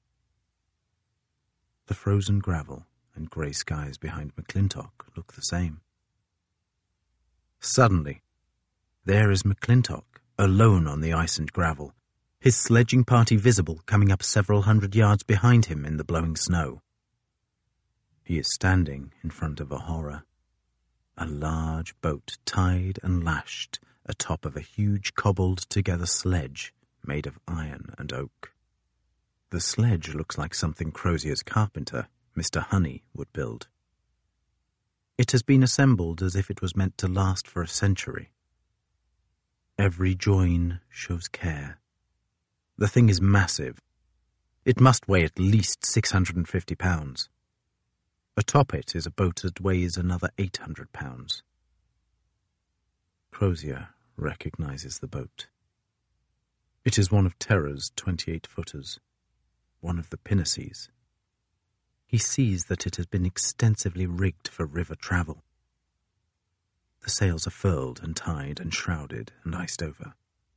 [SPEAKER 1] The frozen gravel and grey skies behind McClintock look the same. Suddenly, there is McClintock, alone on the ice and gravel, his sledging party visible coming up several hundred yards behind him in the blowing snow. He is standing in front of a horror. A large boat tied and lashed atop of a huge cobbled-together sledge made of iron and oak. The sledge looks like something Crozier's carpenter, Mister Honey, would build. It has been assembled as if it was meant to last for a century. Every join shows care. The thing is massive. It must weigh at least six hundred and fifty pounds. Atop it is a boat that weighs another eight hundred pounds. Crozier
[SPEAKER 3] recognizes the boat. It is one of Terror's twenty-eight-footers, one of the pinnaces. He sees that it has been extensively rigged for river travel. The sails are furled and tied and shrouded and iced over.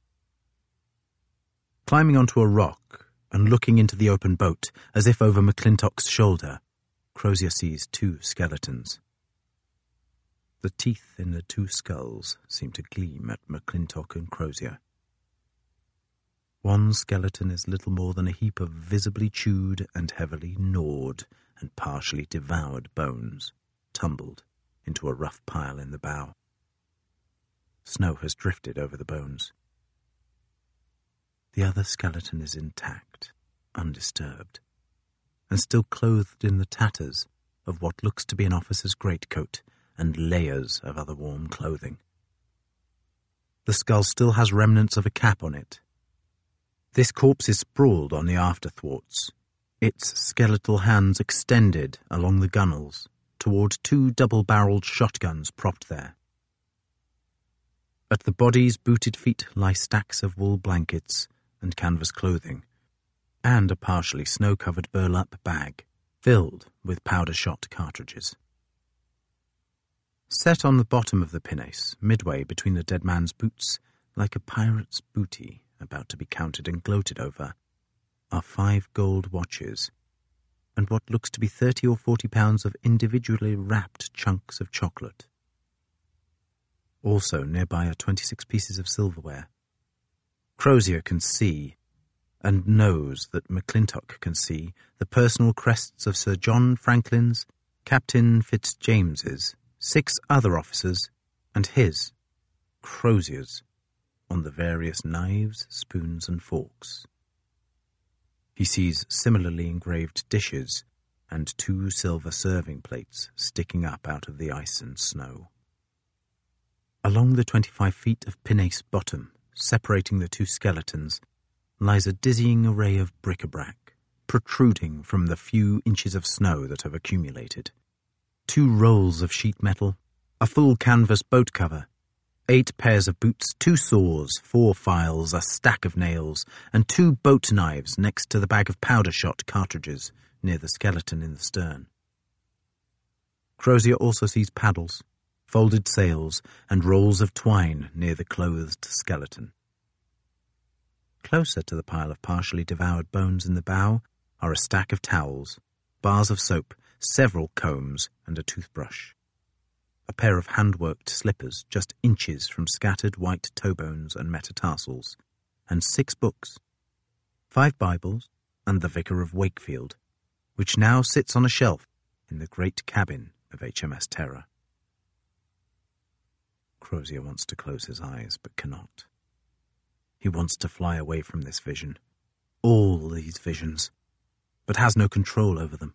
[SPEAKER 3] Climbing onto a rock and looking into the open boat as if over McClintock's shoulder, Crozier sees two skeletons. The teeth in the two skulls seem to gleam at McClintock and Crozier. One skeleton is little more than a heap of visibly chewed and heavily gnawed and partially devoured bones, tumbled into a rough pile in the bow. Snow has drifted over the bones. The other skeleton is intact, undisturbed, and still clothed in the tatters of what looks to be an officer's greatcoat and layers of other warm clothing. The skull still has remnants of a cap on it. This corpse is sprawled on the afterthwarts, its skeletal hands extended along the gunwales toward two double-barreled shotguns propped there. At the body's booted feet lie stacks of wool blankets and canvas clothing, and a partially snow-covered burlap bag filled with powder-shot cartridges. Set on the bottom of the pinnace, midway between the dead man's boots, like a pirate's booty about to be counted and gloated over, are five gold watches and what looks to be thirty or forty pounds of individually wrapped chunks of chocolate. Also nearby are twenty-six pieces of silverware. Crozier can see, and knows that McClintock can see, the personal crests of Sir John Franklin's, Captain Fitzjames's, six other officers, and his, Crozier's, on the various knives, spoons, and forks. He sees similarly engraved dishes and two silver serving plates sticking up out of the ice and snow. Along the twenty-five feet of pinnace bottom, separating the two skeletons, lies a dizzying array of bric-a-brac, protruding from the few inches of snow that have accumulated. Two rolls of sheet metal, a full canvas boat cover, eight pairs of boots, two saws, four files, a stack of nails, and two boat knives next to the bag of powder-shot cartridges near the skeleton in the stern. Crozier also sees paddles, folded sails, and rolls of twine near the clothed skeleton. Closer to the pile of partially devoured bones in the bow are a stack of towels, bars of soap, several combs, and a toothbrush. A pair of hand-worked slippers just inches from scattered white toe bones and metatarsals, and six books, five Bibles, and the Vicar of Wakefield, which now sits on a shelf in the great cabin of H M S Terror. Crozier wants to close his eyes, but cannot. He wants to fly away from this vision, all these visions, but has no control over them.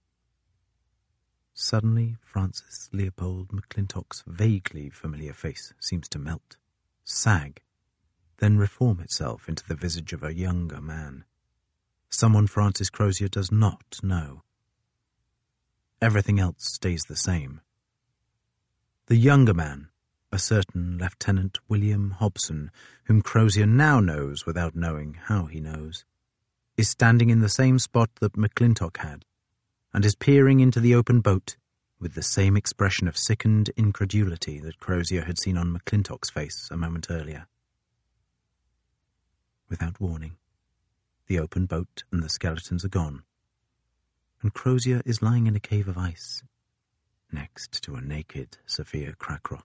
[SPEAKER 3] Suddenly, Francis Leopold McClintock's vaguely familiar face seems to melt, sag, then reform itself into the visage of a younger man, someone Francis Crozier does not know. Everything else stays the same. The younger man, a certain Lieutenant William Hobson, whom Crozier now knows without knowing how he knows, is standing in the same spot that McClintock had, and is peering into the open boat with the same expression of sickened incredulity that Crozier had seen on McClintock's face a moment earlier. Without warning, the open boat and the skeletons are gone, and Crozier is lying in a cave of ice, next to a naked Sophia Cracrock.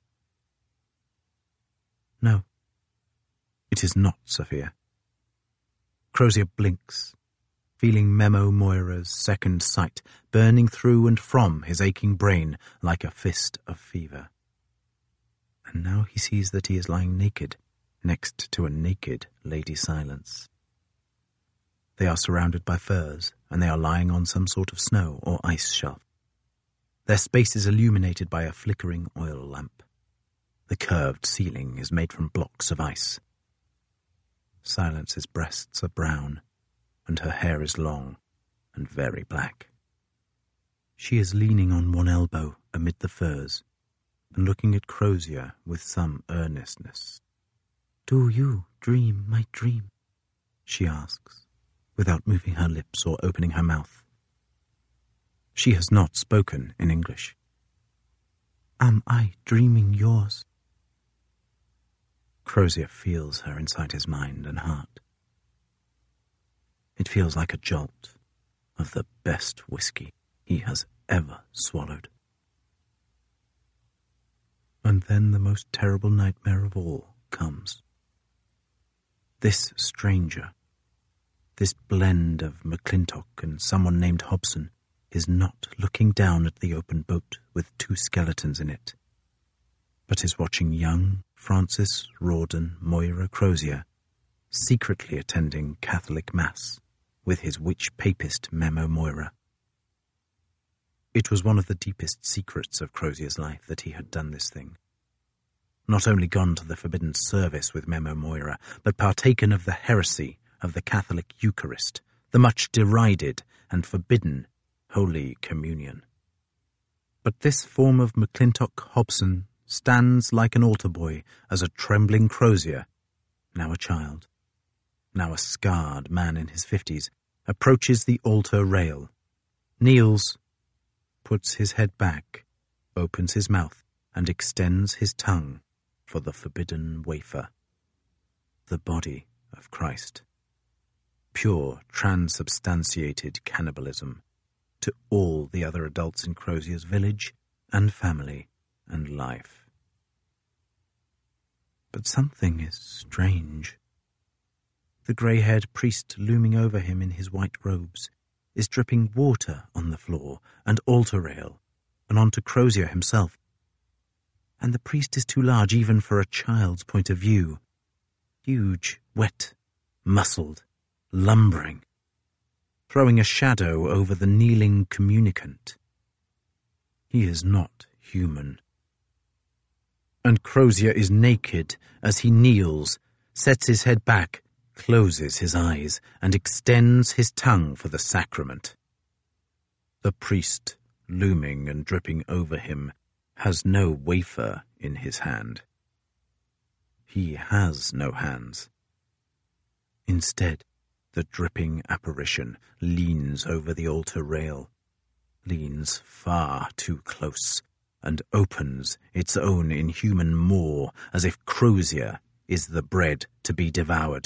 [SPEAKER 3] No, it is not Sophia. Crozier blinks, feeling Memo Moira's second sight burning through and from his aching brain like a fist of fever. And now he sees that he is lying naked, next to a naked Lady Silence. They are surrounded by furs, and they are lying on some sort of snow or ice shelf. Their space is illuminated by a flickering oil lamp. The curved ceiling is made from blocks of ice. Silence's breasts are brown, and her hair is long and very black. She is leaning on one elbow amid the furs and looking at Crozier with some earnestness.
[SPEAKER 1] Do you dream my dream? She asks, without moving her lips or opening her mouth.
[SPEAKER 3] She has not spoken in English.
[SPEAKER 1] Am I dreaming yours?
[SPEAKER 3] Crozier feels her inside his mind and heart. It feels like a jolt of the best whiskey he has ever swallowed. And then the most terrible nightmare of all comes. This stranger, this blend of McClintock and someone named Hobson, is not looking down at the open boat with two skeletons in it, but is watching young Francis Rawdon Moira Crozier secretly attending Catholic Mass with his witch papist Memo Moira. It was one of the deepest secrets of Crozier's life that he had done this thing. Not only gone to the forbidden service with Memo Moira, but partaken of the heresy of the Catholic Eucharist, the much derided and forbidden Holy Communion. But this form of McClintock Hobson stands like an altar boy as a trembling Crozier, now a child, now a scarred man in his fifties, approaches the altar rail, kneels, puts his head back, opens his mouth, and extends his tongue for the forbidden wafer, the body of Christ. Pure, transubstantiated cannibalism to all the other adults in Crozier's village and family and life. But something is strange. The grey-haired priest looming over him in his white robes is dripping water on the floor and altar rail and onto Crozier himself. And the priest is too large even for a child's point of view. Huge, wet, muscled, lumbering, throwing a shadow over the kneeling communicant. He is not human. And Crozier is naked as he kneels, sets his head back, closes his eyes, and extends his tongue for the sacrament. The priest, looming and dripping over him, has no wafer in his hand. He has no hands. Instead, the dripping apparition leans over the altar rail, leans far too close, and opens its own inhuman maw as if Crozier is the bread to be devoured.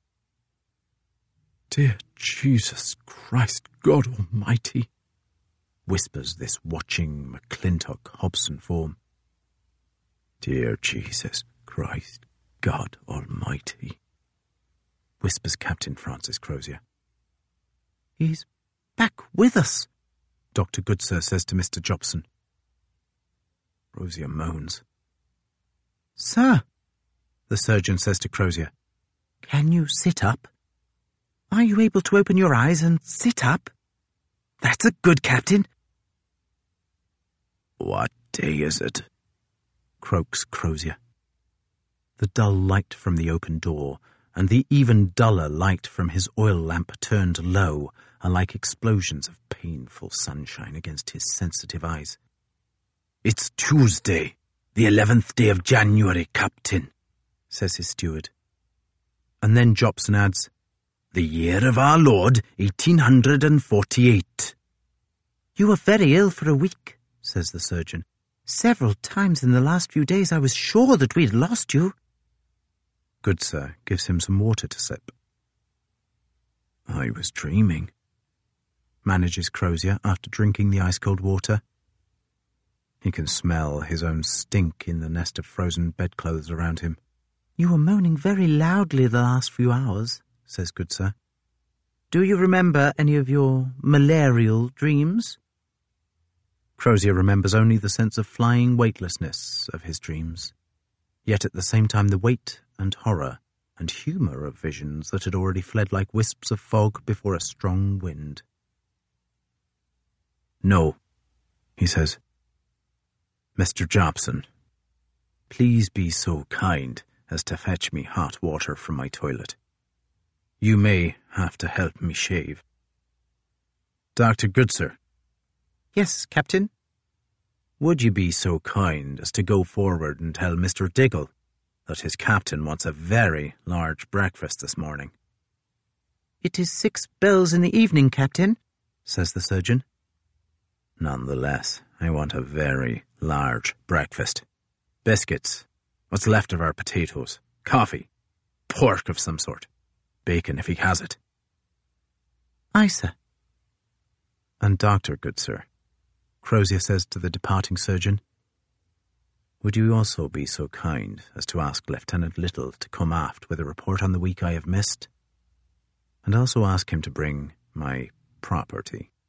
[SPEAKER 4] "Dear Jesus Christ, God Almighty,"
[SPEAKER 3] whispers this watching McClintock Hobson form.
[SPEAKER 4] "Dear Jesus Christ, God Almighty,"
[SPEAKER 3] whispers Captain Francis Crozier.
[SPEAKER 1] "He's back with us,"
[SPEAKER 3] Doctor Goodsir says to Mister Jobson. Crozier moans.
[SPEAKER 1] "Sir,"
[SPEAKER 3] the surgeon says to Crozier,
[SPEAKER 1] "can you sit up? Are you able to open your eyes and sit up? That's a good captain."
[SPEAKER 4] "What day is it?"
[SPEAKER 3] croaks Crozier. The dull light from the open door and the even duller light from his oil lamp turned low are like explosions of painful sunshine against his sensitive eyes.
[SPEAKER 4] "It's Tuesday, the eleventh day of January, Captain,"
[SPEAKER 3] says his steward. And then Jobson adds,
[SPEAKER 4] "the year of our Lord, eighteen hundred and forty-eight.
[SPEAKER 1] "You were very ill for a week," says the surgeon. "Several times in the last few days I was sure that we'd lost you."
[SPEAKER 3] Goodsir gives him some water to sip.
[SPEAKER 4] "I was dreaming,"
[SPEAKER 3] manages Crozier after drinking the ice-cold water. He can smell his own stink in the nest of frozen bedclothes around him.
[SPEAKER 1] "You were moaning very loudly the last few hours," says Goodsir. "Do you remember any of your malarial dreams?"
[SPEAKER 3] Crozier remembers only the sense of flying weightlessness of his dreams, yet at the same time the weight and horror and humour of visions that had already fled like wisps of fog before a strong wind.
[SPEAKER 4] "No," he says. "Mister Jobson, please be so kind as to fetch me hot water from my toilet. You may have to help me shave."
[SPEAKER 3] "Doctor Goodsir."
[SPEAKER 1] "Yes, Captain?"
[SPEAKER 4] "Would you be so kind as to go forward and tell Mister Diggle
[SPEAKER 2] that his captain wants a very large breakfast this morning.
[SPEAKER 1] It is six bells in the evening, Captain, says the surgeon.
[SPEAKER 2] Nonetheless, I want a very large breakfast. Biscuits, what's left of our potatoes, coffee, pork of some sort, bacon if he has it.
[SPEAKER 1] Aye, sir.
[SPEAKER 3] And doctor, good sir, Crozier says to the departing surgeon, would you also be so kind as to ask Lieutenant Little to come aft with a report on the week I have missed? And also ask him to bring my property.